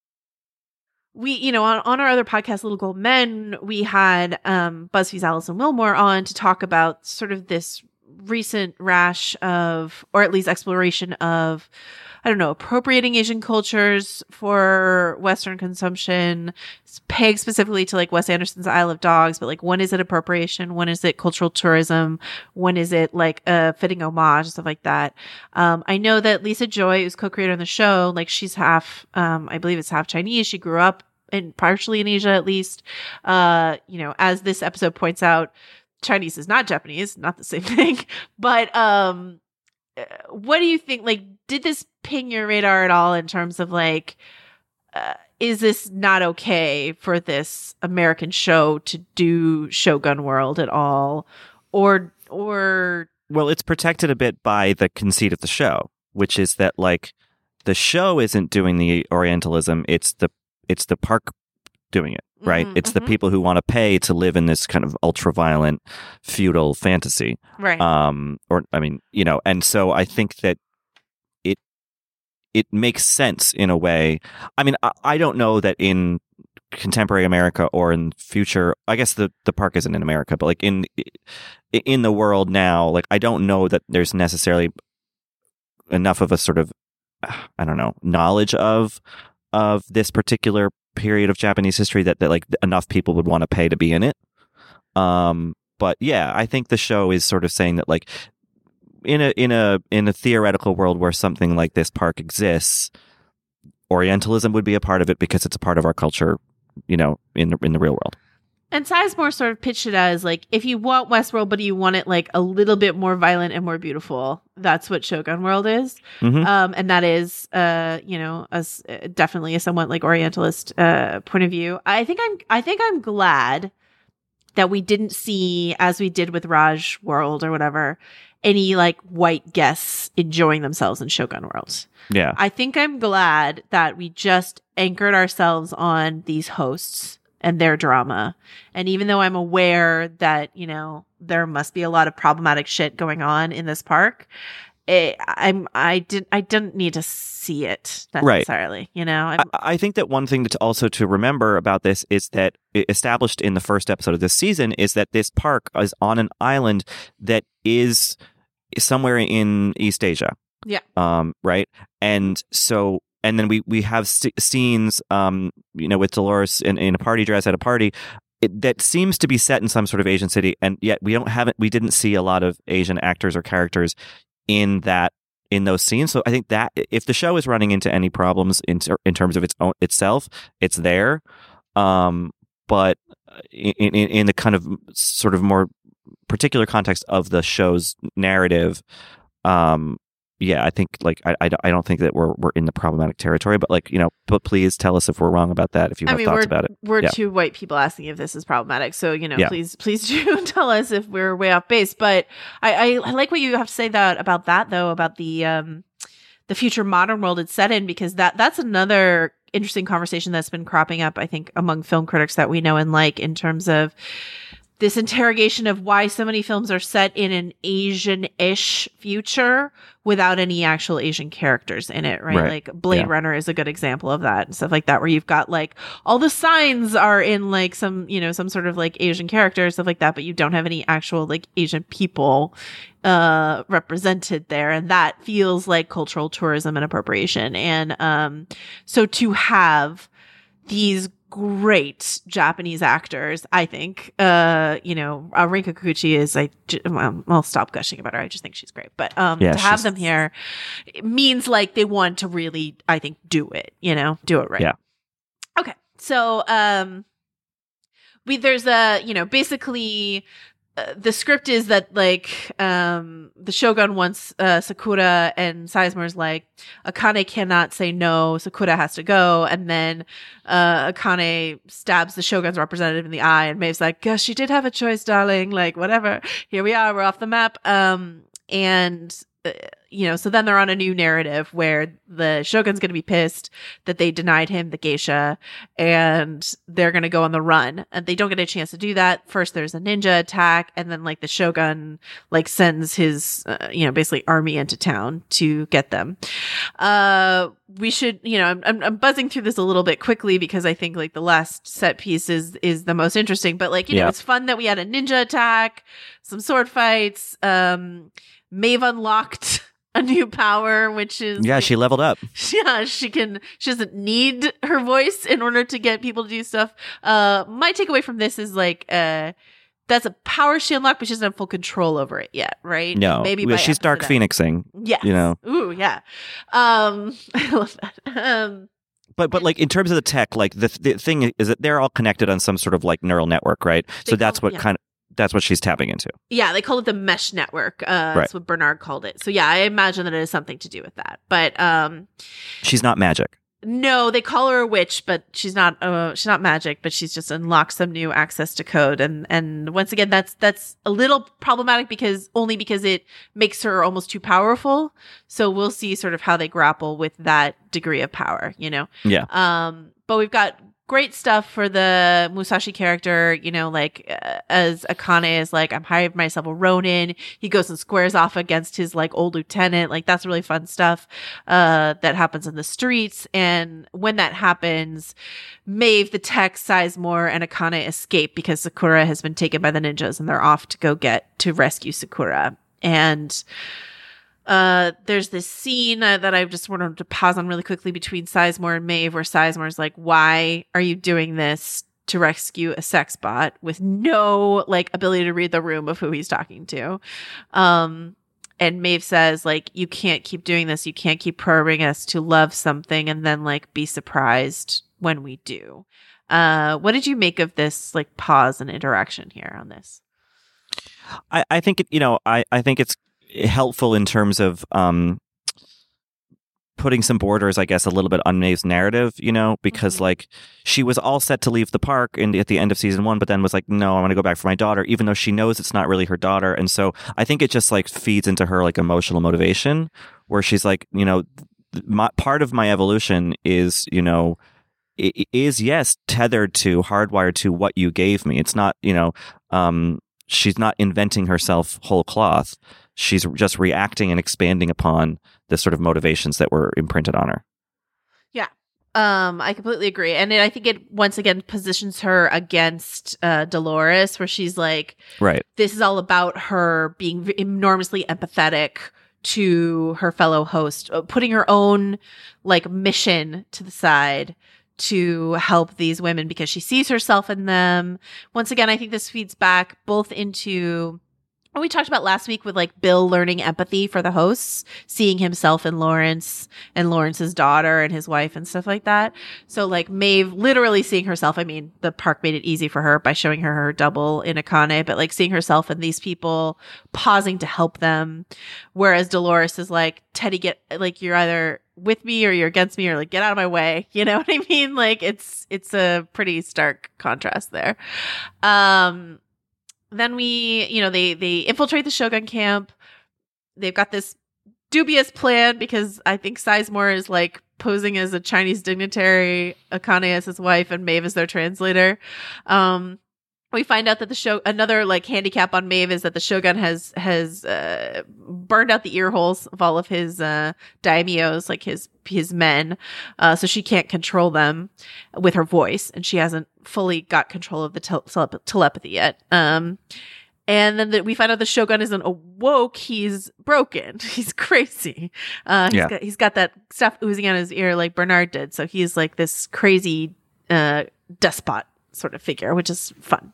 We, you know, on our other podcast, Little Gold Men, we had BuzzFeed's Alison Wilmore on to talk about sort of this recent rash of, or at least exploration of, I don't know, appropriating Asian cultures for Western consumption. It's pegged specifically to like Wes Anderson's Isle of Dogs, but like, when is it appropriation? When is it cultural tourism? When is it like a fitting homage and stuff like that? I know that Lisa Joy, who's co-creator on the show, like she's half, I believe it's half Chinese. She grew up partially in Asia, at least. You know, as this episode points out, Chinese is not Japanese, not the same thing. But what do you think? Like, did this ping your radar at all in terms of like, is this not okay for this American show to do Shogun World at all? Or well, it's protected a bit by the conceit of the show, which is that like the show isn't doing the Orientalism; it's the park doing it. Right. It's the people who want to pay to live in this kind of ultra violent feudal fantasy. Right. Or, I mean, you know, and so I think that it makes sense in a way. I mean, I don't know that in contemporary America or in future, I guess the park isn't in America, but like in the world now, like, I don't know that there's necessarily enough of a sort of, I don't know, knowledge of this particular period of Japanese history that like enough people would want to pay to be in it. But yeah, I think the show is sort of saying that like in a theoretical world where something like this park exists, Orientalism would be a part of it because it's a part of our culture, you know, in the real world. And Sizemore sort of pitched it as like, if you want Westworld, but you want it like a little bit more violent and more beautiful, that's what Shogun World is. And that is, you know, definitely a somewhat like Orientalist point of view. I think I'm glad that we didn't see, as we did with Raj World or whatever, any like white guests enjoying themselves in Shogun World. Yeah. I think I'm glad that we just anchored ourselves on these hosts and their drama. And even though I'm aware that, you know, there must be a lot of problematic shit going on in this park, I didn't need to see it necessarily, right. You know? I think that one thing to also to remember about this is that established in the first episode of this season is that this park is on an island that is somewhere in East Asia. Yeah. Right. And so, and then we have scenes, you know, with Dolores in a party dress at a party that seems to be set in some sort of Asian city, and yet we didn't see a lot of Asian actors or characters in those scenes. So I think that if the show is running into any problems in terms of itself, it's there. But in the kind of sort of more particular context of the show's narrative, yeah, I think like I don't think that we're in the problematic territory, but like, you know, but please tell us if we're wrong about that, if you have thoughts about it. We're two white people asking if this is problematic, so you know, please do tell us if we're way off base. But I like what you have to say about that though, about the the future modern world it's set in, because that's another interesting conversation that's been cropping up, I think, among film critics that we know and like, in terms of this interrogation of why so many films are set in an Asian-ish future without any actual Asian characters in it, right? Like Blade Runner is a good example of that and stuff like that, where you've got like all the signs are in like some, you know, some sort of like Asian character, stuff like that, but you don't have any actual like Asian people represented there. And that feels like cultural tourism and appropriation. And so to have these great Japanese actors, I think, you know, Rinka Kikuchi is, I'll stop gushing about her. I just think she's great. But to have them here, it means like they want to really, I think, do it right. Yeah. Okay. So, there's a, you know, basically, the script is that like the Shogun wants Sakura, and Sizemore's like, Akane cannot say no, Sakura has to go, and then Akane stabs the Shogun's representative in the eye, and Maeve's like, gosh, she did have a choice, darling, like whatever, here we are, we're off the map. And you know, so then they're on a new narrative where the Shogun's going to be pissed that they denied him the geisha, and they're going to go on the run, and they don't get a chance to do that. First there's a ninja attack, and then like the Shogun like sends his you know, basically army into town to get them. We should, you know, I'm buzzing through this a little bit quickly because I think like the last set piece is the most interesting, but like, you know, it's fun that we had a ninja attack, some sword fights. Maeve unlocked a new power, which is she leveled up. Yeah, she doesn't need her voice in order to get people to do stuff. My takeaway from this is like, that's a power she unlocked, but she doesn't have full control over it yet, right? No, maybe she's Dark Phoenixing. Yes. You know. Ooh, yeah. I love that. But like in terms of the tech, like the thing is that they're all connected on some sort of like neural network, right? So that's what she's tapping into. Yeah, they call it the mesh network. That's what Bernard called it. So yeah, I imagine that it has something to do with that. But she's not magic. No, they call her a witch, but she's not magic, but she's just unlocked some new access to code. And once again, that's a little problematic because it makes her almost too powerful. So we'll see sort of how they grapple with that degree of power, you know? Yeah. But we've got great stuff for the Musashi character, you know, like as Akane is like, I'm hiring myself a Ronin. He goes and squares off against his like old lieutenant. Like that's really fun stuff that happens in the streets. And when that happens, Maeve, the tech, Sizemore, and Akane escape because Sakura has been taken by the ninjas and they're off to rescue Sakura. And there's this scene that I just wanted to pause on really quickly between Sizemore and Maeve, where Sizemore's like, why are you doing this to rescue a sex bot with no like ability to read the room of who he's talking to? And Maeve says like, you can't keep doing this. You can't keep probing us to love something and then like be surprised when we do. What did you make of this like pause and interaction here on this? I think I think it's helpful in terms of putting some borders, I guess, a little bit on Maeve's narrative, you know, because like she was all set to leave the park at the end of season 1, but then was like, no, I want to go back for my daughter, even though she knows it's not really her daughter. And so I think it just like feeds into her like emotional motivation where she's like, you know, part of my evolution is, you know, is yes, tethered to, hardwired to what you gave me. It's not, you know, she's not inventing herself whole cloth. She's just reacting and expanding upon the sort of motivations that were imprinted on her. Yeah. I completely agree. And I think it once again positions her against Dolores, where she's like, right, this is all about her being enormously empathetic to her fellow host, putting her own like mission to the side to help these women because she sees herself in them. Once again, I think this feeds back both into what we talked about last week with like Bill learning empathy for the hosts, seeing himself in Lawrence and Lawrence's daughter and his wife and stuff like that. So like Maeve literally seeing herself, I mean, the park made it easy for her by showing her double in Akane, but like seeing herself in these people, pausing to help them. Whereas Dolores is like, Teddy, get like, you're either with me or you're against me or like, get out of my way. You know what I mean? Like it's a pretty stark contrast there. Then they infiltrate the Shogun camp. They've got this dubious plan because I think Sizemore is like posing as a Chinese dignitary, Akane as his wife, and Maeve as their translator. We find out that another like handicap on Maeve is that the Shogun has burned out the ear holes of all of his daimyos, like his men, so she can't control them with her voice, and she hasn't fully got control of the telepathy yet. And then we find out the Shogun isn't awoke; he's broken. He's crazy. He's got that stuff oozing out his ear like Bernard did. So he's like this crazy despot sort of figure, which is fun.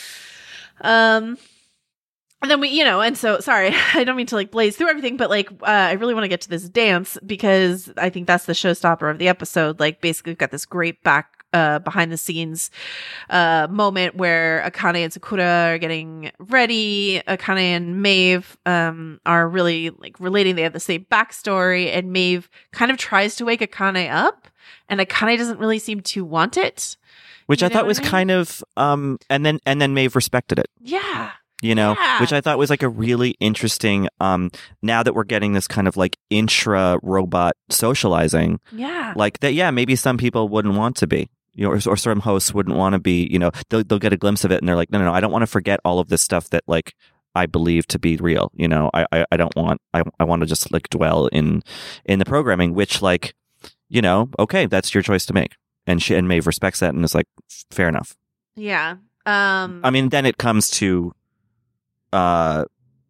And then and so sorry, I don't mean to like blaze through everything, but like I really want to get to this dance because I think that's the showstopper of the episode. Like basically we've got this great behind the scenes moment where Akane and Sakura are getting ready. Akane and Maeve are really like relating. They have the same backstory, and Maeve kind of tries to wake Akane up, and Akane doesn't really seem to want it. Which I thought was kind of, and then Maeve respected it. Yeah. Which I thought was like a really interesting, now that we're getting this kind of like intra-robot socializing. Yeah. Like that, yeah, maybe some people wouldn't want to be, or some hosts wouldn't want to be, they'll get a glimpse of it and they're like, no, I don't want to forget all of this stuff that like I believe to be real. I don't want, I want to just like dwell in the programming, which like, okay, that's your choice to make. And Maeve respects that and is like, fair enough. Yeah. I mean, then it comes to, kind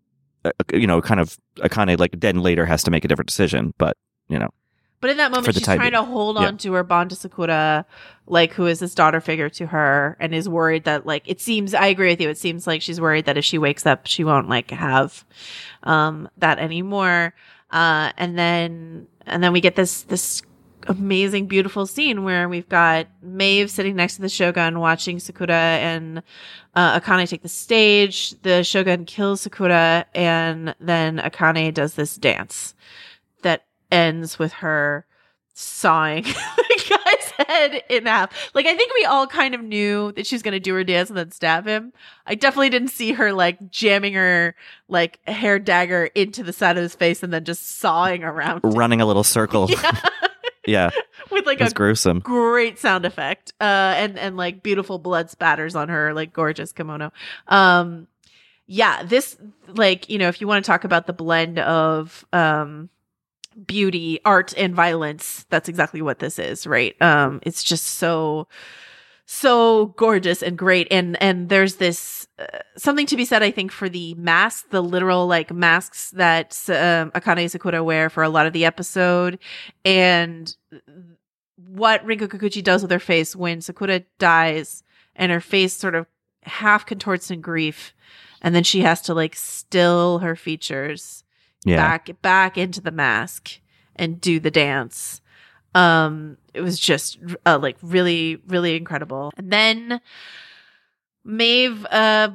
of Akane like then later has to make a different decision, but But in that moment, she's trying to hold on to her bond to Sakura, like who is this daughter figure to her, and is worried that like it seems. I agree with you. It seems like she's worried that if she wakes up, she won't like have that anymore. And then we get this amazing, beautiful scene where we've got Maeve sitting next to the Shogun watching Sakura and Akane take the stage. The Shogun kills Sakura, and then Akane does this dance that ends with her sawing the guy's head in half. Like, I think we all kind of knew that she was going to do her dance and then stab him. I definitely didn't see her like jamming her like hair dagger into the side of his face and then just sawing around running a little circle. Yeah. Yeah. With like a gruesome, great sound effect, and like beautiful blood spatters on her like gorgeous kimono. Yeah, this like, if you want to talk about the blend of beauty, art, and violence, that's exactly what this is, right? It's just so gorgeous and great, and there's this something to be said, I think, for the masks, the literal like masks that Akane and Sakura wear for a lot of the episode, and what Rinko Kikuchi does with her face when Sakura dies, and her face sort of half contorts in grief, and then she has to like still her features back into the mask and do the dance. It was just like really, really incredible. And then Maeve,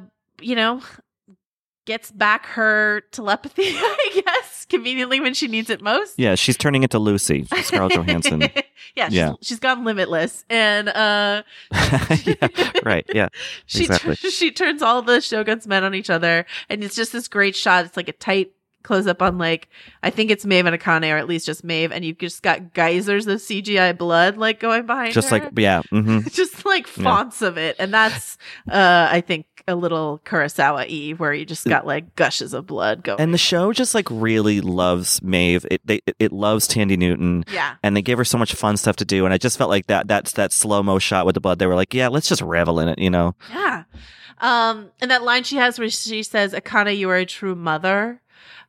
gets back her telepathy, I guess, conveniently when she needs it most. Yeah, she's turning into Lucy, Scarlett Johansson. She's gone limitless, and yeah, right, yeah, exactly. She turns all the Shogun's men on each other, and it's just this great shot. It's like a tight close up on like, I think it's Maeve and Akane, or at least just Maeve, and you've just got geysers of CGI blood like going behind just her. Like, yeah, mm-hmm. Just like fonts of it, and that's I think a little Kurosawa-y, where you just got like gushes of blood going. And the show just like really loves Maeve. It loves Tandy Newton. Yeah. And they gave her so much fun stuff to do. And I just felt like that's that slow-mo shot with the blood. They were like, yeah, let's just revel in it, Yeah. And that line she has where she says, Akane, you are a true mother.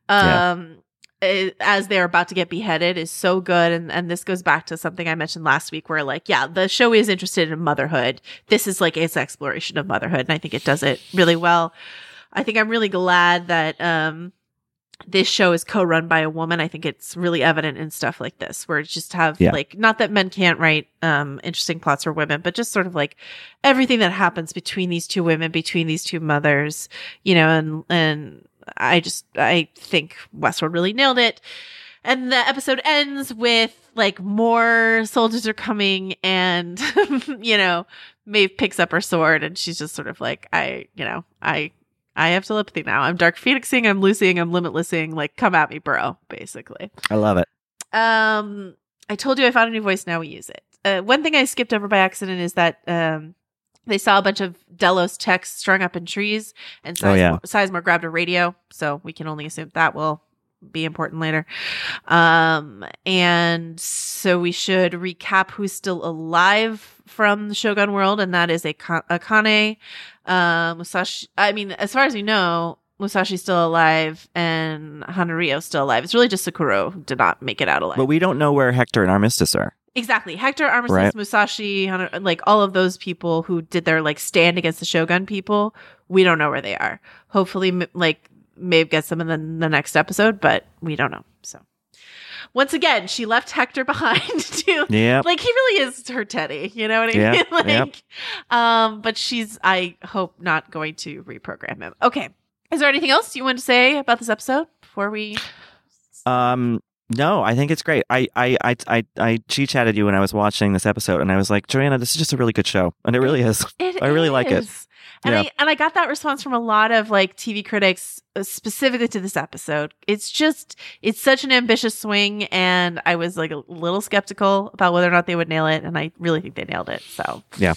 As they're about to get beheaded is so good. And this goes back to something I mentioned last week where like, yeah, the show is interested in motherhood. This is like its exploration of motherhood. And I think it does it really well. I think I'm really glad that this show is co-run by a woman. I think it's really evident in stuff like this where it just have like, not that men can't write interesting plots for women, but just sort of like everything that happens between these two women, between these two mothers, and I think Westworld really nailed it. And the episode ends with like more soldiers are coming, and Maeve picks up her sword, and she's just sort of like, I I have telepathy now. I'm Dark Phoenixing, I'm Lucying, I'm Limitlessing. Like, come at me, bro, basically. I love it. I told you I found a new voice, now we use it. One thing I skipped over by accident is that they saw a bunch of Delos texts strung up in trees, and Sizemore grabbed a radio, so we can only assume that will be important later. And so we should recap who's still alive from the Shogun world, and that is Akane, Musashi. I mean, as far as you know, Musashi's still alive and Hanario's still alive. It's really just Sakura who did not make it out alive. But we don't know where Hector and Armistice are. Exactly. Hector, Armistice, right. Musashi, like all of those people who did their like stand against the Shogun people, we don't know where they are. Hopefully, like Maeve gets them in the next episode, but we don't know. So once again, she left Hector behind too. Yeah. Like he really is her Teddy. You know what I mean? Like, but she's, I hope, not going to reprogram him. Okay. Is there anything else you want to say about this episode before we? No, I think it's great. I chatted you when I was watching this episode, and I was like, Joanna, this is just a really good show, and it really is. I really like it. And I got that response from a lot of like TV critics specifically to this episode. It's such an ambitious swing, and I was like a little skeptical about whether or not they would nail it, and I really think they nailed it. So yeah.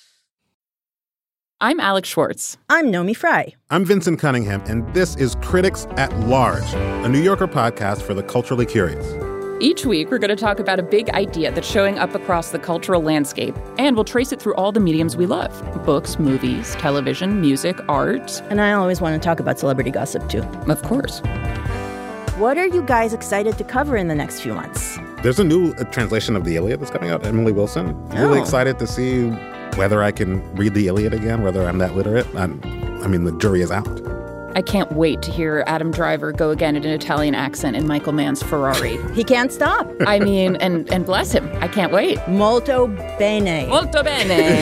I'm Alex Schwartz. I'm Nomi Fry. I'm Vincent Cunningham, and this is Critics at Large, a New Yorker podcast for the culturally curious. Each week, we're going to talk about a big idea that's showing up across the cultural landscape, and we'll trace it through all the mediums we love. Books, movies, television, music, art. And I always want to talk about celebrity gossip, too. Of course. What are you guys excited to cover in the next few months? There's a new translation of the Iliad that's coming out, Emily Wilson. Really excited to see whether I can read the Iliad again, whether I'm that literate. I mean, the jury is out. I can't wait to hear Adam Driver go again in an Italian accent in Michael Mann's Ferrari. He can't stop. I mean, and bless him. I can't wait. Molto bene. Molto bene.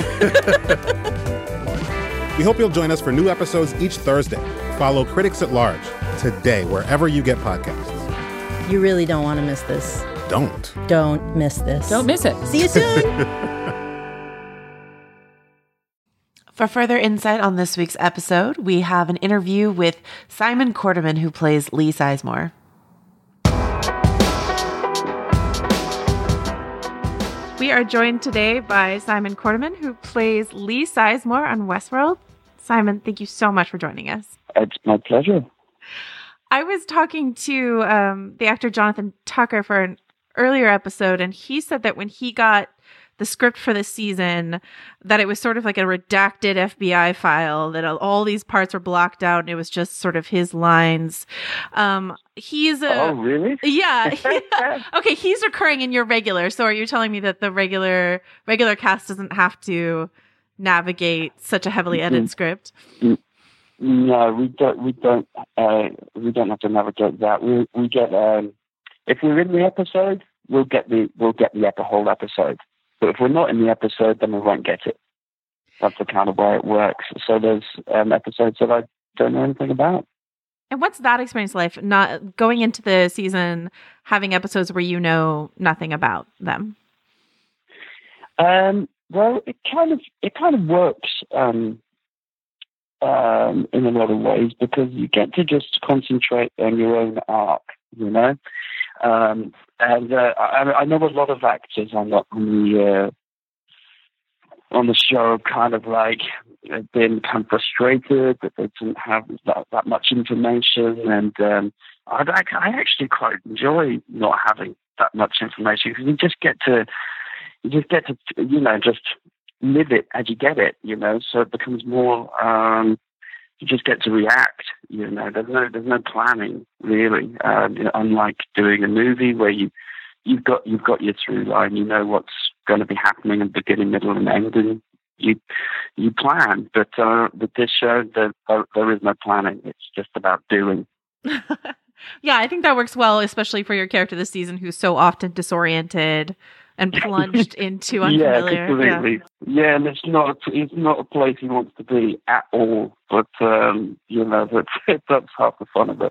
We hope you'll join us for new episodes each Thursday. Follow Critics at Large today, wherever you get podcasts. You really don't want to miss this. Don't miss this. Don't miss it. See you soon. For further insight on this week's episode, we have an interview with Simon Quarterman, who plays Lee Sizemore. We are joined today by Simon Quarterman, who plays Lee Sizemore on Westworld. Simon, thank you so much for joining us. It's my pleasure. I was talking to the actor Jonathan Tucker for an earlier episode, and he said that when he got the script for this season, that it was sort of like a redacted FBI file, that all these parts were blocked out and it was just sort of his lines. Oh, really? Yeah. Okay, he's recurring in your regular. So are you telling me that the regular cast doesn't have to navigate such a heavily edited script? No, we don't have to navigate that. We get if we're in the episode, we'll get the whole episode. But if we're not in the episode, then we won't get it. That's the kind of way it works. So there's episodes that I don't know anything about. And what's that experience like? Not going into the season, having episodes where you know nothing about them. Well, it kind of works in a lot of ways, because you get to just concentrate on your own arc, you know. And I know a lot of actors on the show kind of like been kind of frustrated that they didn't have that much information, and I actually quite enjoy not having that much information, because you just get to just live it as you get it, you know. So it becomes more. You just get to react, you know. There's no planning really. Unlike doing a movie where you've got your through line, you know what's going to be happening in the beginning, middle, and end, and you plan. But with this show, there is no planning. It's just about doing. Yeah, I think that works well, especially for your character this season, who's so often disoriented and plunged into unfamiliar. Yeah, completely. Yeah, and it's not a place he wants to be at all. But that's half the fun of it.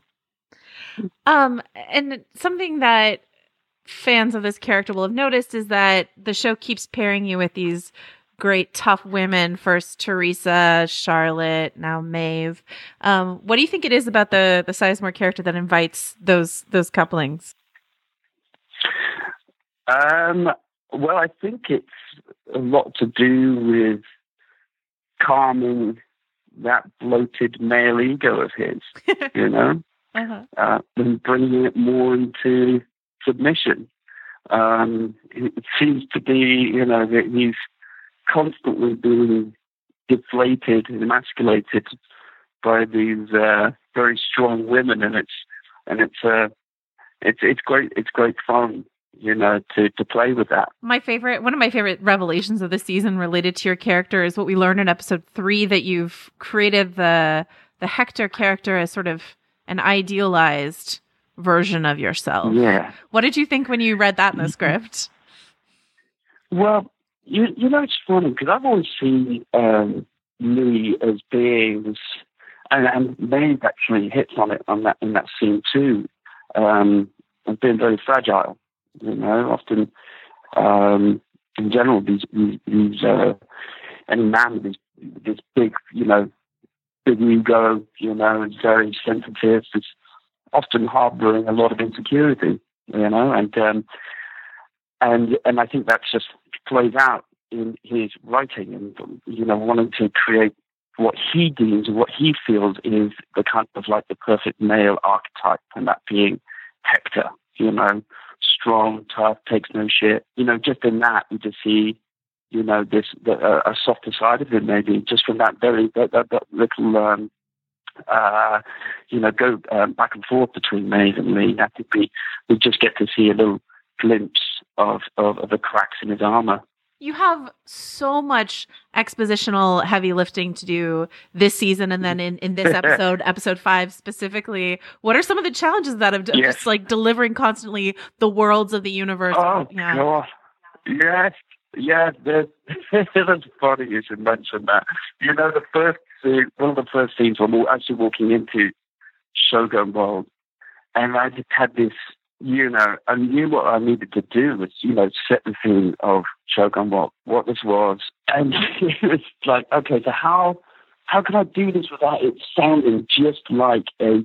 And something that fans of this character will have noticed is that the show keeps pairing you with these great tough women. First Teresa, Charlotte, now Maeve. What do you think it is about the Sizemore character that invites those couplings? Well, I think it's a lot to do with calming that bloated male ego of his, you know, and bringing it more into submission. It seems to be, you know, that he's constantly being deflated and emasculated by these very strong women, and it's great fun, you know, to play with that. One of my favorite revelations of the season related to your character is what we learned in episode 3, that you've created the Hector character as sort of an idealized version of yourself. Yeah. What did you think when you read that in the script? Well, you know, it's funny because I've always seen Lee as being, and Maeve actually hits on it in that scene too, as being very fragile. You know, often in general, these any man with this big, you know, big ego, you know, is very sensitive. It's often harboring a lot of insecurity, you know, and I think that just plays out in his writing, and you know, wanting to create what he deems, what he feels is the kind of like the perfect male archetype, and that being Hector, you know, strong, tough, takes no shit. You know, just in that we just see, you know, a softer side of him, maybe just from that little. You know, go back and forth between Maeve and Lee. I think we just get to see a little glimpse of the cracks in his armor. You have so much expositional heavy lifting to do this season, and then in this episode, episode 5 specifically. What are some of the challenges that of just like delivering constantly the worlds of the universe? Oh, God. Yes, that's funny you should mention that. You know, one of the first scenes when we were actually walking into Shogun World, and I just had this, you know, I knew what I needed to do was, you know, set the scene of Shogun World, what this was, and it was like, okay, so how can I do this without it sounding just like a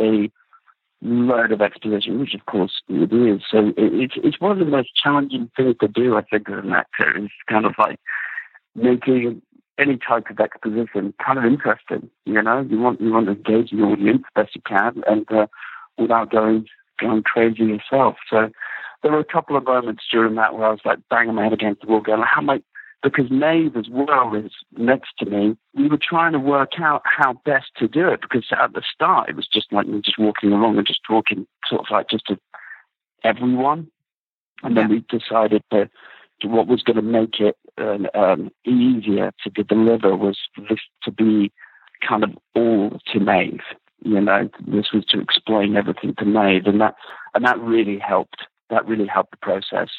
load of exposition, which of course it is. So it's one of the most challenging things to do, I think, as an actor, is kind of like making any type of exposition kind of interesting. You know, you want to engage the audience best you can, and without going crazy yourself. So there were a couple of moments during that where I was like banging my head against the wall, going, "How am I?" Because Maeve as well is next to me. We were trying to work out how best to do it, because at the start it was just like me just walking along and just talking sort of like just to everyone. And then we decided that what was going to make it easier to deliver was this to be kind of all to Maeve. You know, this was to explain everything to Maeve, and that really helped. That really helped the process,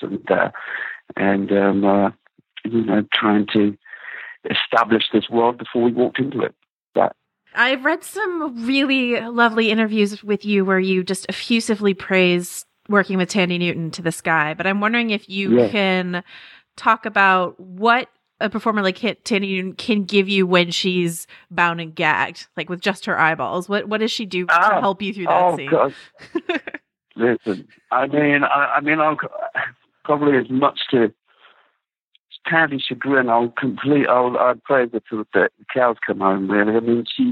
and you know, trying to establish this world before we walked into it. I've read some really lovely interviews with you where you just effusively praise working with Thandie Newton to the sky, but I'm wondering if you can talk about what a performer like Thandie Newton can give you when she's bound and gagged, like with just her eyeballs. What does she do to help you through that scene? God. Listen, I mean, I'll probably as much to Thandie's chagrin, I'll praise her till the cows come home, really. I mean, she's,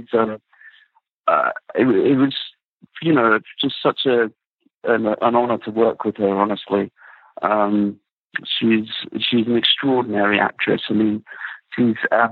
it was, you know, it's just such an honor to work with her, honestly. She's an extraordinary actress. I mean, she's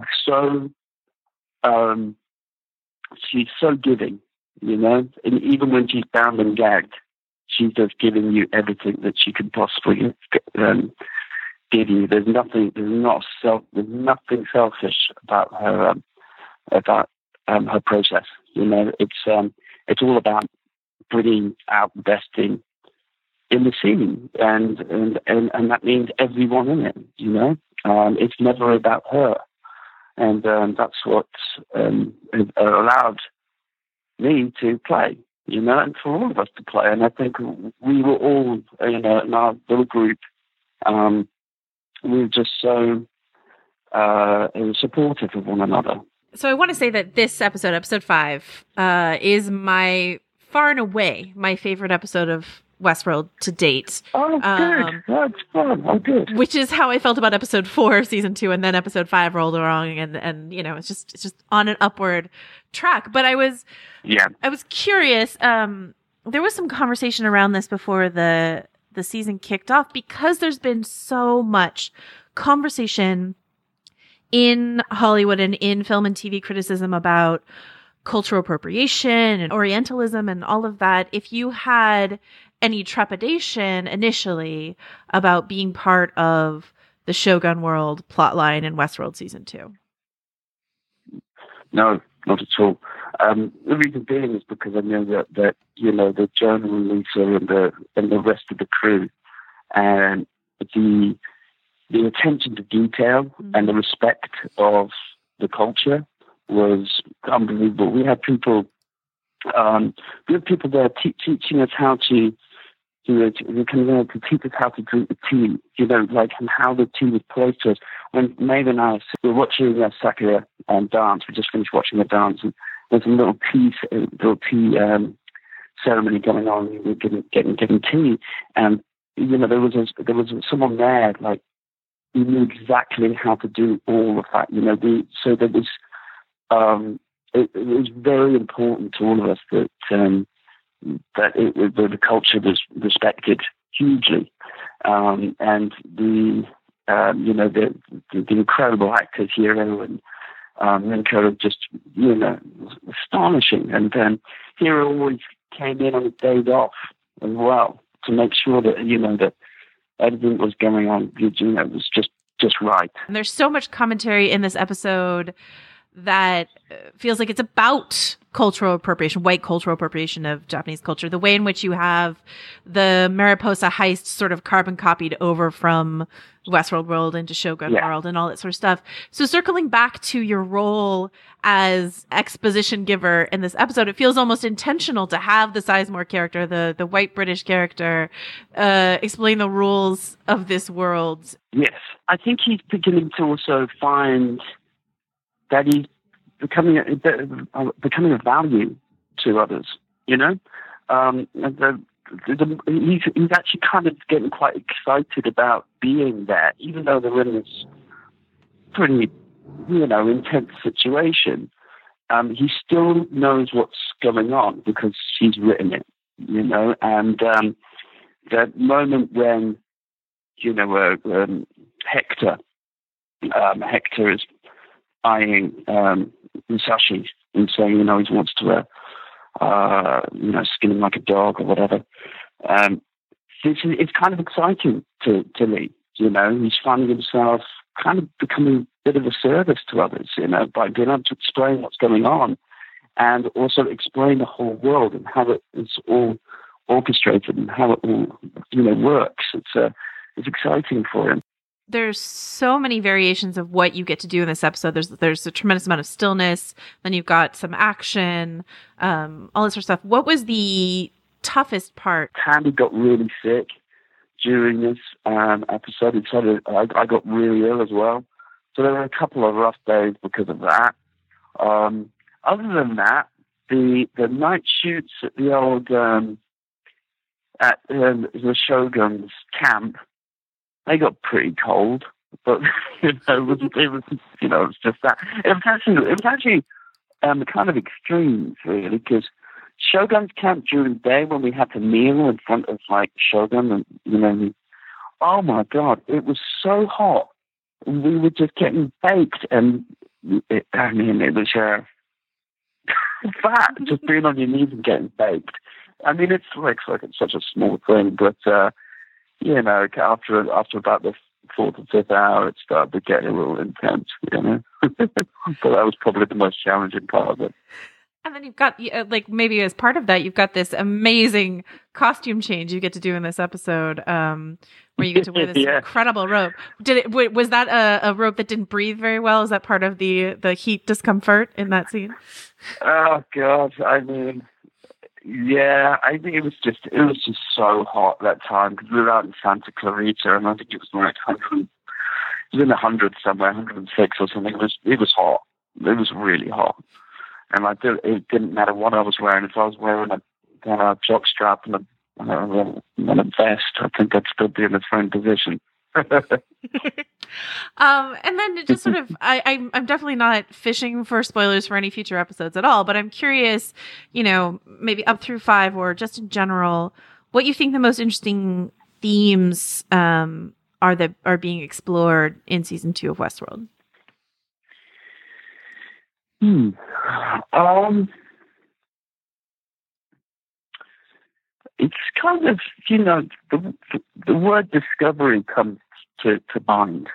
so giving, you know, and even when she's bound and gagged, she's just giving you everything that she could possibly give you. There's nothing selfish about her her process. You know, it's all about bringing out the best in the scene, and that means everyone in it. You know, it's never about her, and that's what allowed me to play. You know, and for all of us to play. And I think we were all, you know, in our little group. We were just so supportive of one another. So I want to say that this episode 5, is far and away my favorite episode of Westworld to date. Oh, good. That's fun. Oh, good. Which is how I felt about episode 4 of season 2, and then episode 5 rolled along, and you know, it's just on an upward track. But I was curious. There was some conversation around this before the season kicked off, because there's been so much conversation in Hollywood and in film and TV criticism about cultural appropriation and Orientalism and all of that. If you had any trepidation initially about being part of the Shogun World plotline in Westworld season 2? No, not at all. The reason being is because I know that you know, the Jonah and Lisa and the rest of the crew, and the attention to detail and the respect of the culture was unbelievable. We had people there teaching us how to teach us how to drink the tea, you know, like, and how the tea was placed to us. When Maeve and I were watching Sakura dance, we just finished watching her dance, and there's a little tea ceremony going on. We were getting tea, and you know, there was someone there, like, he knew exactly how to do all of that. You know, so there was it was very important to all of us that the culture was respected hugely, and the incredible actors Hiro and Minko are just, you know, astonishing. And then Hiro always came in on his days off as well to make sure that, you know, that everything was going on, you know, was just right. And there's so much commentary in this episode that feels like it's about cultural appropriation, white cultural appropriation of Japanese culture. The way in which you have the Mariposa heist sort of carbon copied over from Westworld World into Shogun World and all that sort of stuff. So circling back to your role as exposition giver in this episode, it feels almost intentional to have the Sizemore character, the white British character, explain the rules of this world. Yes. I think he's beginning to also find that he's becoming of value to others, you know? He's actually kind of getting quite excited about being there, even though they're in this pretty, you know, intense situation. He still knows what's going on because he's written it, you know? And the moment when, you know, Hector is eyeing Musashi and saying, you know, he wants to, you know, skin him like a dog or whatever. It's kind of exciting to Lee, you know. He's finding himself kind of becoming a bit of a service to others, you know, by being able to explain what's going on and also explain the whole world and how it's all orchestrated and how it all, you know, works. It's exciting for him. There's so many variations of what you get to do in this episode. There's a tremendous amount of stillness. Then you've got some action, all this sort of stuff. What was the toughest part? Tandy got really sick during this episode. I got really ill as well. So there were a couple of rough days because of that. Other than that, the night shoots at the old the Shogun's camp, they got pretty cold, but it was just that. It was actually kind of extremes, really, because Shogun's camp during the day when we had to kneel in front of like Shogun, and you know, oh my God, it was so hot. We were just getting baked, and it was fat, just being on your knees and getting baked. I mean, it's such a small thing, but you know, after about the fourth or fifth hour, it started to get a little intense, you know. But that was probably the most challenging part of it. And then you've got, like, maybe as part of that, you've got this amazing costume change you get to do in this episode, where you get to wear this incredible robe. Was that a robe that didn't breathe very well? Is that part of the heat discomfort in that scene? Oh God, I mean, yeah, I think it was just so hot that time because we were out in Santa Clarita, and I think it was like was in the 100s somewhere, 106 or something. It was hot. It was really hot. And it didn't matter what I was wearing. If I was wearing a jockstrap and a vest, I think I'd still be in the same position. And then just sort of, I'm definitely not fishing for spoilers for any future episodes at all, but I'm curious, maybe up through 5 or just in general, what you think the most interesting themes are being explored in season 2 of Westworld. It's kind of, the word discovery comes to mind,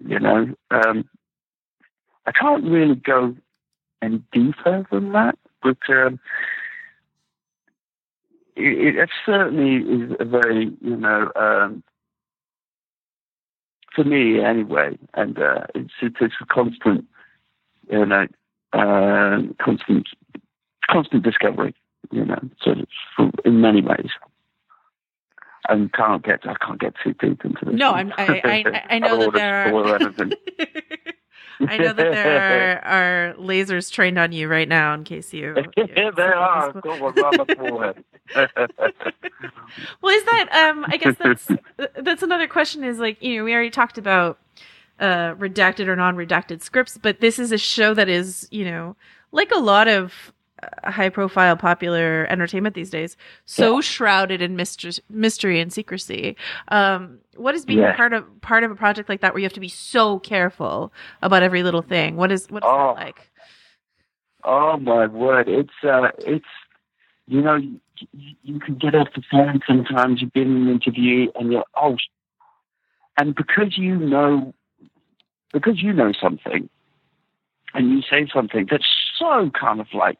I can't really go any deeper than that, but it certainly is a very, for me anyway, and it's a constant, constant discovery, sort of in many ways. I can't get too deep into this. No, I know that there are. I know that there are lasers trained on you right now. In case you, there are. Got one right on the forehead. Well, is that? I guess that's another question. Is like we already talked about redacted or non-redacted scripts, but this is a show that is like a lot of high-profile popular entertainment these days, so shrouded in mystery and secrecy. What is being part of a project like that, where you have to be so careful about every little thing? What is that like? Oh my word! It's you can get off the phone sometimes. You've been in an interview and you're and because you know something, and you say something that's so kind of like,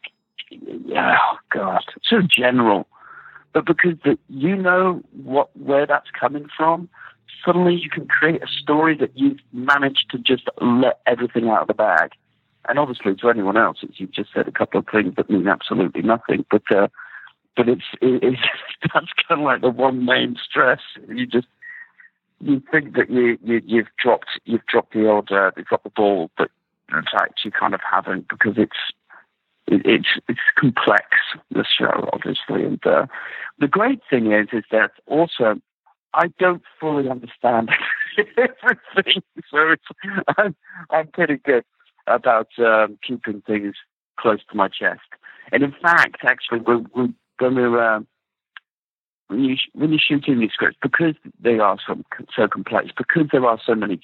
so general, but because where that's coming from, suddenly you can create a story that you've managed to just let everything out of the bag. And obviously, to anyone else, you've just said a couple of things that mean absolutely nothing. But it's that's kind of like the one main stress. You think that you've dropped the ball, but in fact you kind of haven't, because it's complex, the show, obviously. And the great thing is that also I don't fully understand everything, so I'm pretty good about keeping things close to my chest. And in fact, actually, we're going to when you're shooting these scripts, because they are so complex, because there are so many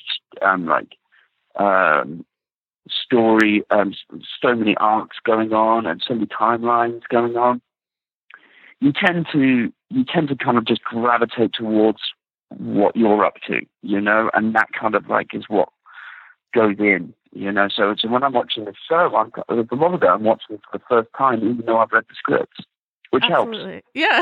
story, so many arcs going on and so many timelines going on, you tend to kind of just gravitate towards what you're up to, and that kind of is what goes in, So when I'm watching the show, a lot of it I'm watching for the first time, even though I've read the scripts, which Absolutely. helps. Yeah.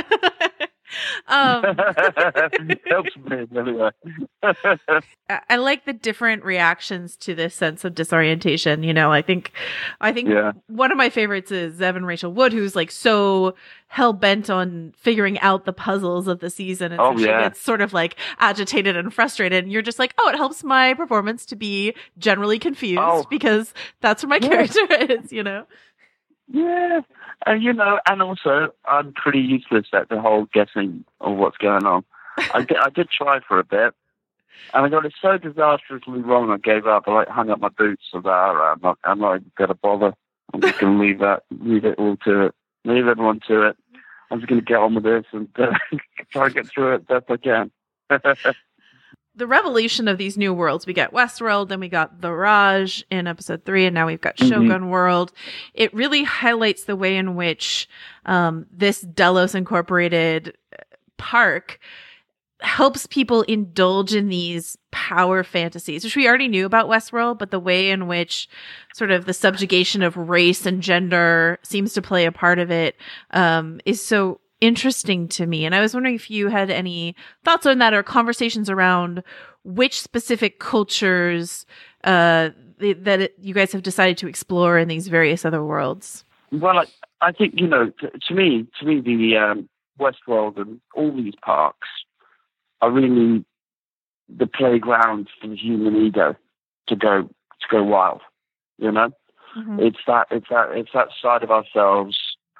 It helps me anyway. I like the different reactions to this sense of disorientation. I think one of my favorites is Evan Rachel Wood, who's so hell bent on figuring out the puzzles of the season, and so she gets sort of agitated and frustrated. And you're just like, it helps my performance to be generally confused because that's what my character is. Yeah, and also I'm pretty useless at the whole guessing of what's going on. I did try for a bit, and I got it so disastrously wrong I gave up. I hung up my boots so that I'm not going to bother. I'm just going to leave it all to it, leave everyone to it. I'm just going to get on with this and try to get through it best I can. The revelation of these new worlds. We got Westworld, then we got The Raj in episode 3, and now we've got Shogun World. It really highlights the way in which this Delos Incorporated park helps people indulge in these power fantasies, which we already knew about Westworld, but the way in which sort of the subjugation of race and gender seems to play a part of it is so interesting to me. And I was wondering if you had any thoughts on that, or conversations around which specific cultures that you guys have decided to explore in these various other worlds. Well, I think, to me, the Westworld and all these parks are really the playground for the human ego to go wild. You know, it's that side of ourselves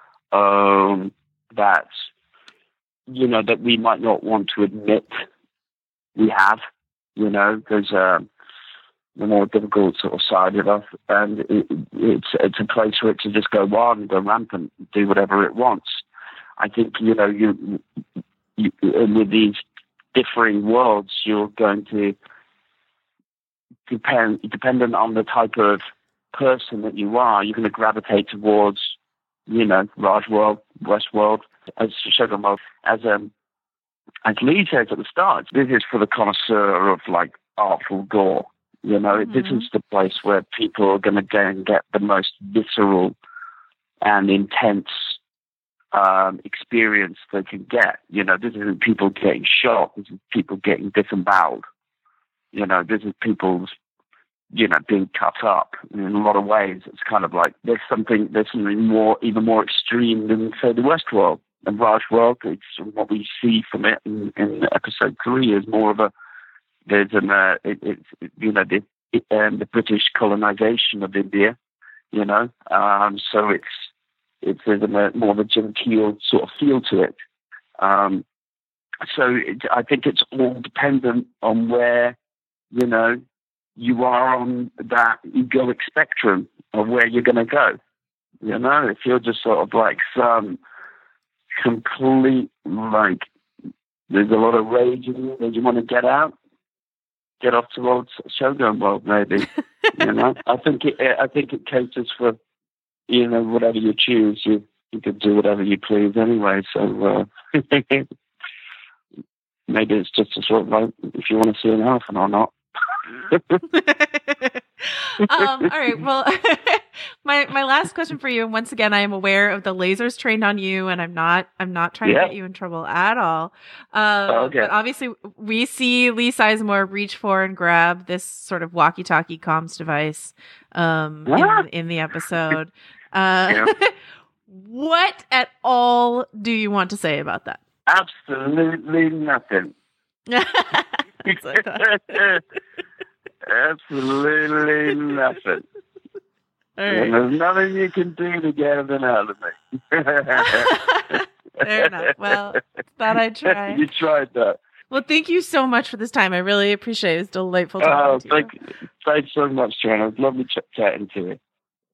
that, you know, that we might not want to admit we have. You know, there's the more difficult sort of side of us, and it's a place for it to just go wild and go rampant, do whatever it wants. I think, you know, you with these differing worlds, you're going to dependent on the type of person that you are, you're going to gravitate towards, you know, Raj world, West world, as Shogun world. As Lee says at the start, this is for the connoisseur of like artful gore. You know, this is the place where people are going to go and get the most visceral and intense experience they can get. You know, this isn't people getting shot. This is people getting disemboweled. You know, this is people's, you know, being cut up in a lot of ways. It's kind of like there's something more, even more extreme than, say, the West world. And Raj world, it's what we see from it in episode 3 is more of a, there's the British colonization of India, you know, so there's more of a genteel sort of feel to it. So I think it's all dependent on where, you know, you are on that egoic spectrum of where you're going to go. You know, if you're just sort of like some complete, like, there's a lot of rage in you that you want to get off towards Shogun world, maybe. You know, I think it caters for, you know, whatever you choose. You can do whatever you please anyway. So maybe it's just a sort of like if you want to see an elephant or not. All right. Well, my last question for you, and once again, I am aware of the lasers trained on you, and I'm not trying to get you in trouble at all. Okay. But obviously, we see Lee Sizemore reach for and grab this sort of walkie-talkie comms device in the episode. What at all do you want to say about that? Absolutely nothing. Absolutely nothing. Right. There's nothing you can do to get anything out of me. Fair enough. Well, thought I'd try. You tried that. Well, thank you so much for this time. I really appreciate it. It's delightful talking to you. Thanks so much, Joanna. It was lovely chatting to you.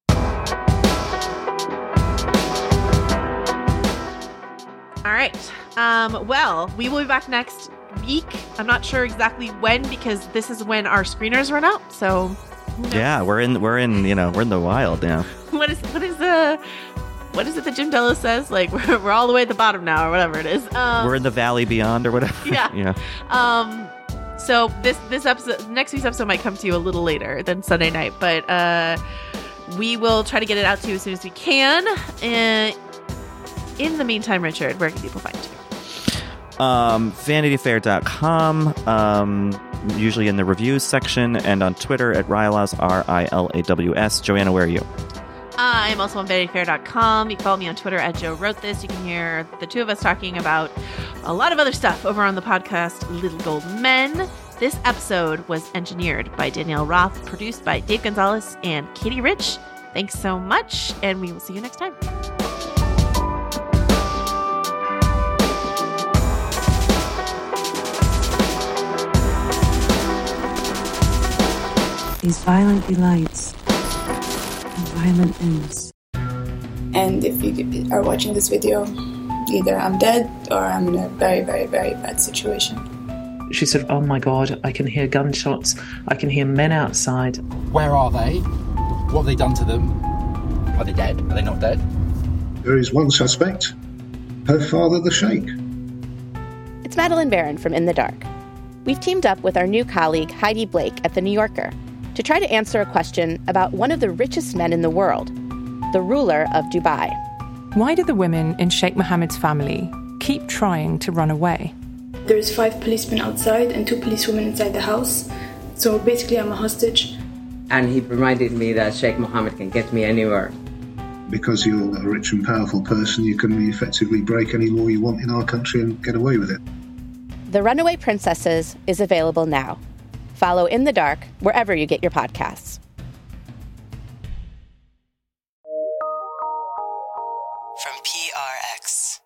All right. Well, we will be back next week. I'm not sure exactly when, because this is when our screeners run out. So yeah, we're in the wild now. What is it that Jim Delos says? Like we're all the way at the bottom now, or whatever it is. We're in the valley beyond, or whatever. Yeah. Yeah. So this episode, next week's episode, might come to you a little later than Sunday night, but we will try to get it out to you as soon as we can. In the meantime, Richard, where can people find you? VanityFair.com, usually in the reviews section, and on Twitter at Rilaws, Rilaws. Joanna, where are you? I'm also on VanityFair.com. You can follow me on Twitter at Joe Wrote This. You can hear the two of us talking about a lot of other stuff over on the podcast Little Gold Men. This episode was engineered by Danielle Roth, produced by Dave Gonzalez and Katie Rich. Thanks so much, and we will see you next time. These violent delights and violent ends. And if you are watching this video, either I'm dead or I'm in a very, very, very bad situation. She said, "Oh my God, I can hear gunshots. I can hear men outside." Where are they? What have they done to them? Are they dead? Are they not dead? There is one suspect, her father, the Sheikh. It's Madeline Barron from In the Dark. We've teamed up with our new colleague Heidi Blake at The New Yorker to try to answer a question about one of the richest men in the world, the ruler of Dubai. Why do the women in Sheikh Mohammed's family keep trying to run away? There's 5 policemen outside and 2 policewomen inside the house. So basically I'm a hostage. And he reminded me that Sheikh Mohammed can get me anywhere. Because you're a rich and powerful person, you can effectively break any law you want in our country and get away with it. The Runaway Princesses is available now. Follow In the Dark wherever you get your podcasts. From PRX.